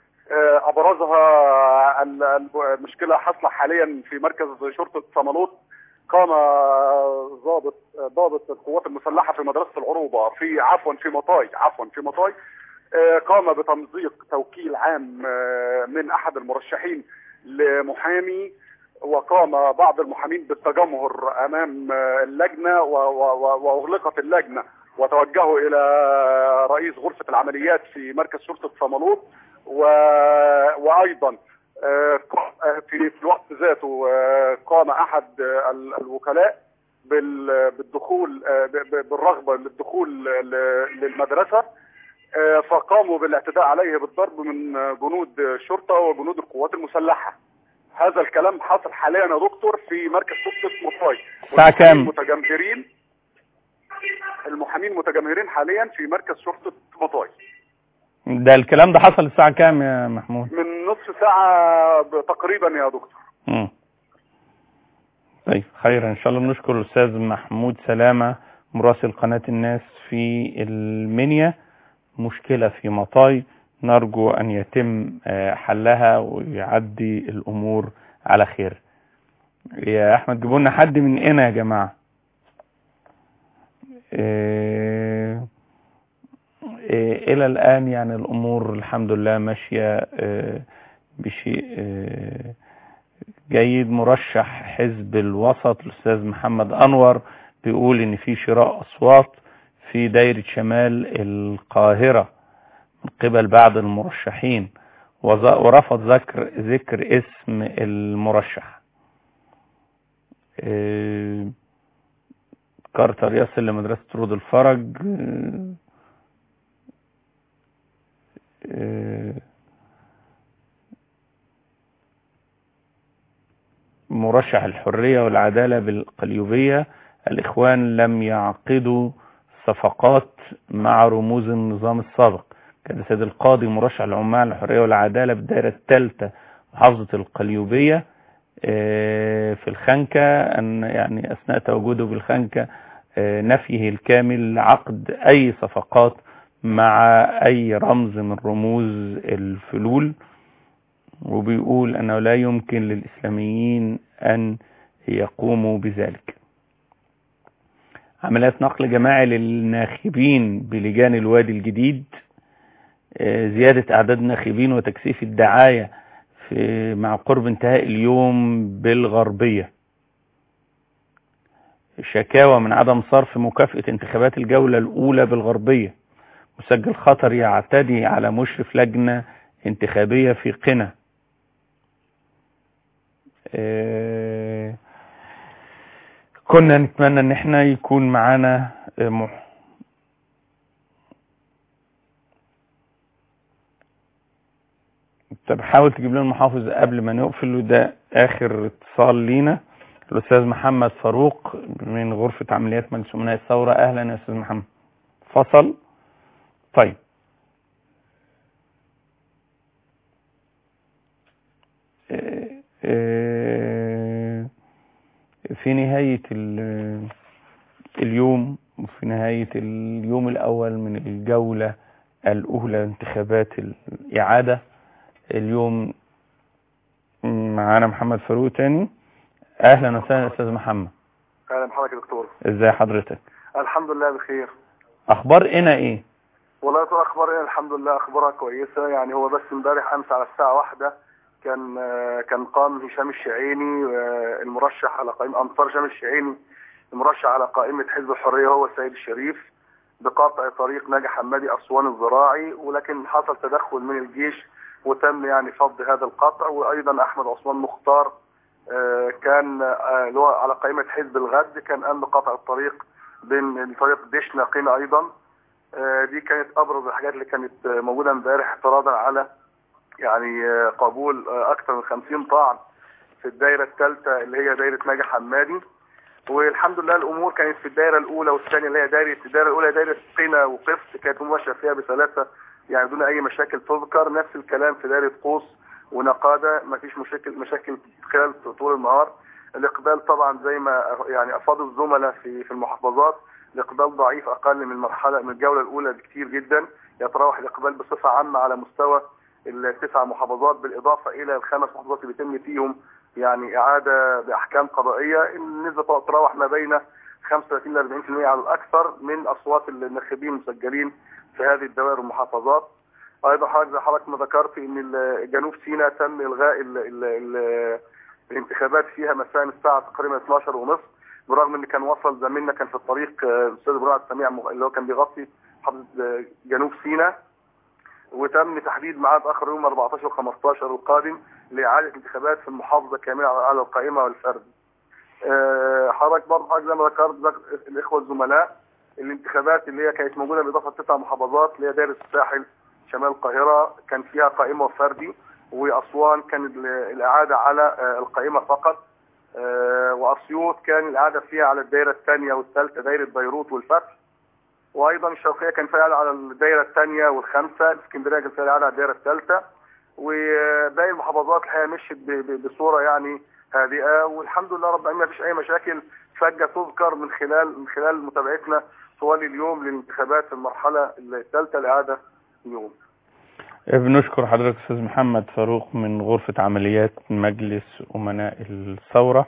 أبرزها المشكلة حاصلة حاليا في مركز شرطة صمالوط. قام ضابط القوات المسلحة في مدرسة العروبة في مطاي قام بتمزيق توكيل عام من أحد المرشحين لمحامي، وقام بعض المحامين بالتجمهر أمام اللجنة وأغلقت اللجنة وتوجهوا إلى رئيس غرفة العمليات في مركز شرطة صمالوط. وأيضا في الوقت ذاته قام احد الوكلاء بالدخول بالرغبه للدخول للمدرسه، فقاموا بالاعتداء عليه بالضرب من جنود الشرطه وجنود القوات المسلحه. هذا الكلام حصل حاليا يا دكتور في مركز شرطه مطاي. الساعه كام؟ المحامين متجمهرين حاليا في مركز شرطه مطاي. ده الكلام ده حصل الساعه كام يا محمود؟ من نصف ساعه تقريبا يا دكتور. طيب خير ان شاء الله. نشكر الاستاذ محمود سلامه مراسل قناه الناس في المنيا. مشكله في مطاي نرجو ان يتم حلها ويعدي الامور على خير. يا احمد جيبوا لنا حد من هنا يا جماعه. الى الان يعني الامور الحمد لله ماشيه بشيء جيد. مرشح حزب الوسط الاستاذ محمد انور بيقول ان في شراء اصوات في دايره شمال القاهره من قبل بعض المرشحين، ورفض ذكر اسم المرشح. كارتر يصل لمدرسة رود الفرج. مرشح الحرية والعدالة بالقليوبية، الإخوان لم يعقدوا صفقات مع رموز النظام السابق. كان سيد القاضي مرشح العمال الحرية والعدالة بالدائرة الثالثة محافظة القليوبية في الخنكة، أن يعني أثناء تواجده بالخنكة نفيه الكامل عقد أي صفقات مع أي رمز من رموز الفلول، وبيقول أنه لا يمكن للإسلاميين أن يقوموا بذلك. عمليات نقل جماعي للناخبين بلجان الوادي الجديد، زيادة أعداد الناخبين وتكثيف الدعاية مع قرب انتهاء اليوم بالغربية. شكاوى من عدم صرف مكافأة انتخابات الجولة الأولى بالغربية. مسجل خطر يعتدي على مشرف لجنة انتخابية في قنا. كنا نتمنى ان احنا يكون معانا طب حاول تجيب لنا المحافظ قبل ما نقفل، وده اخر اتصال لينا. الاستاذ محمد فاروق من غرفة عمليات مجلس امناء الثورة. اهلا يا استاذ محمد. فصل. طيب في نهاية اليوم وفي نهاية اليوم الأول من الجولة الأولى انتخابات الإعادة، اليوم معانا محمد فاروق تاني. أهلا وسهلا أستاذ محمد. أهلا بحضرتك يا دكتور. إزاي حضرتك؟ الحمد لله بخير. أخبار إنا إيه؟ والله يا دكتور أخبار إنا الحمد لله أخبارها كويسة. يعني هو بس امبارح أمس على الساعة 1 كان قام هشام الشعيني المرشح على قائمة أنصار هشام الشعيني المرشح على قائمة حزب الحرية هو السيد الشريف بقطع طريق ناجي حمادي أسوان الزراعي، ولكن حصل تدخل من الجيش وتم يعني فض هذا القطع. وأيضا أحمد عثمان مختار كان اللي هو على قائمة حزب الغد كان قام بقطع الطريق بين طريق دشنا قنا أيضا. دي كانت أبرز الحاجات اللي كانت موجودة امبارح اعتراضا على يعني قبول أكثر من 50 طعن في الدائرة الثالثة اللي هي دائرة ناجي حمادي. والحمد لله الأمور كانت في الدائرة الأولى والثانية اللي هي الدائرة الأولى دائرة قنا وقفت كانت ماشية فيها بسلاسة يعني دون أي مشاكل تذكر. نفس الكلام في دائرة قوس ونقادة ما فيش مشاكل خلال طول النهار. الإقبال طبعا زي ما يعني أفاض الزملاء في المحافظات الإقبال ضعيف أقل من المرحلة من الجولة الأولى بكثير جدا. يتراوح الإقبال بصفة عامة على مستوى ال9 محافظات بالإضافة إلى ال5 محافظات اللي بيتم فيهم يعني إعادة بأحكام قضائية. النسبة تتراوح ما بين 35 ل 40% على الأكثر من أصوات الناخبين المسجلين في هذه الدوائر والمحافظات. أيضا حضرتك ما ذكرت إن جنوب سيناء تم إلغاء الانتخابات فيها مساء الساعة تقريبا 12:30 برغم إن كان وصل زميلنا كان في الطريق الأستاذ إبراهيم السميع اللي هو كان بيغطي محافظة جنوب سيناء وتم تحديد ميعاد اخر يوم 14 و15 القادم لاعاده الانتخابات في المحافظه كامله على القائمه والفرد. حضرتك برضه زي ما ذكرت الاخوه الزملاء، الانتخابات اللي هي كانت موجوده باضافه 9 محافظات اللي هي دائره الساحل شمال القاهره كان فيها قائمه وفردي، واسوان كان الاعاده على القائمه فقط، واسيوط كان الاعاده فيها على الدائره الثانيه والثالثه دائره بيروت والفتح، وايضا الشرقيه كان فيها على الدائره الثانيه والخامسه، الاسكندريه كان فيها على الدائره الثالثه، وباقي المحافظات الحقيقه مشيت بصوره يعني هادئه، والحمد لله رب العالمين ما فيش اي مشاكل فجاه تذكر من خلال متابعتنا طوال اليوم للانتخابات في المرحله الثالثه الاعاده اليوم. بنشكر حضرتك استاذ محمد فاروق من غرفه عمليات مجلس امناء الثوره.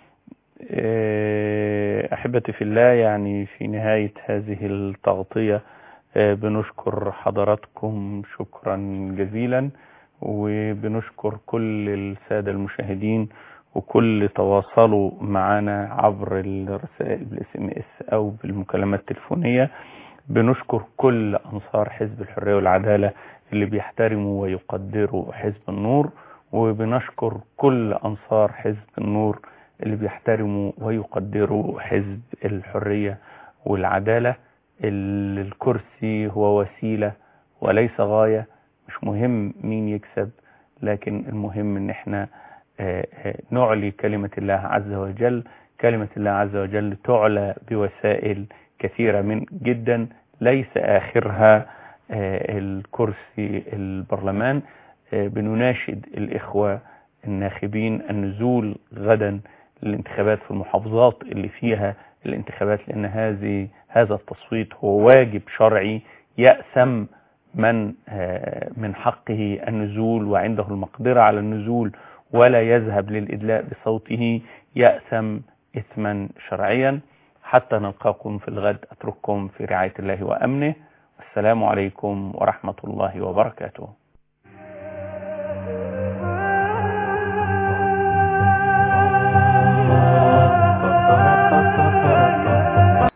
احبتي في الله، يعني في نهايه هذه التغطيه بنشكر حضراتكم شكرا جزيلا، وبنشكر كل السادة المشاهدين وكل تواصلوا معنا عبر الرسائل بالSMS أو بالمكالمات التلفونية. بنشكر كل أنصار حزب الحرية والعدالة اللي بيحترموا ويقدروا حزب النور، وبنشكر كل أنصار حزب النور اللي بيحترموا ويقدروا حزب الحرية والعدالة. الكرسي هو وسيلة وليس غاية، مش مهم مين يكسب، لكن المهم ان احنا نعلي كلمة الله عز وجل. كلمة الله عز وجل تعلى بوسائل كثيرة من جدا، ليس آخرها الكرسي البرلمان. بنناشد الإخوة الناخبين النزول غدا للانتخابات في المحافظات اللي فيها الانتخابات، لأن هذا التصويت هو واجب شرعي يأثم من حقه النزول وعنده المقدرة على النزول ولا يذهب للإدلاء بصوته يأثم إثما شرعيا. حتى نلقاكم في الغد أترككم في رعاية الله وأمنه. السلام عليكم ورحمة الله وبركاته.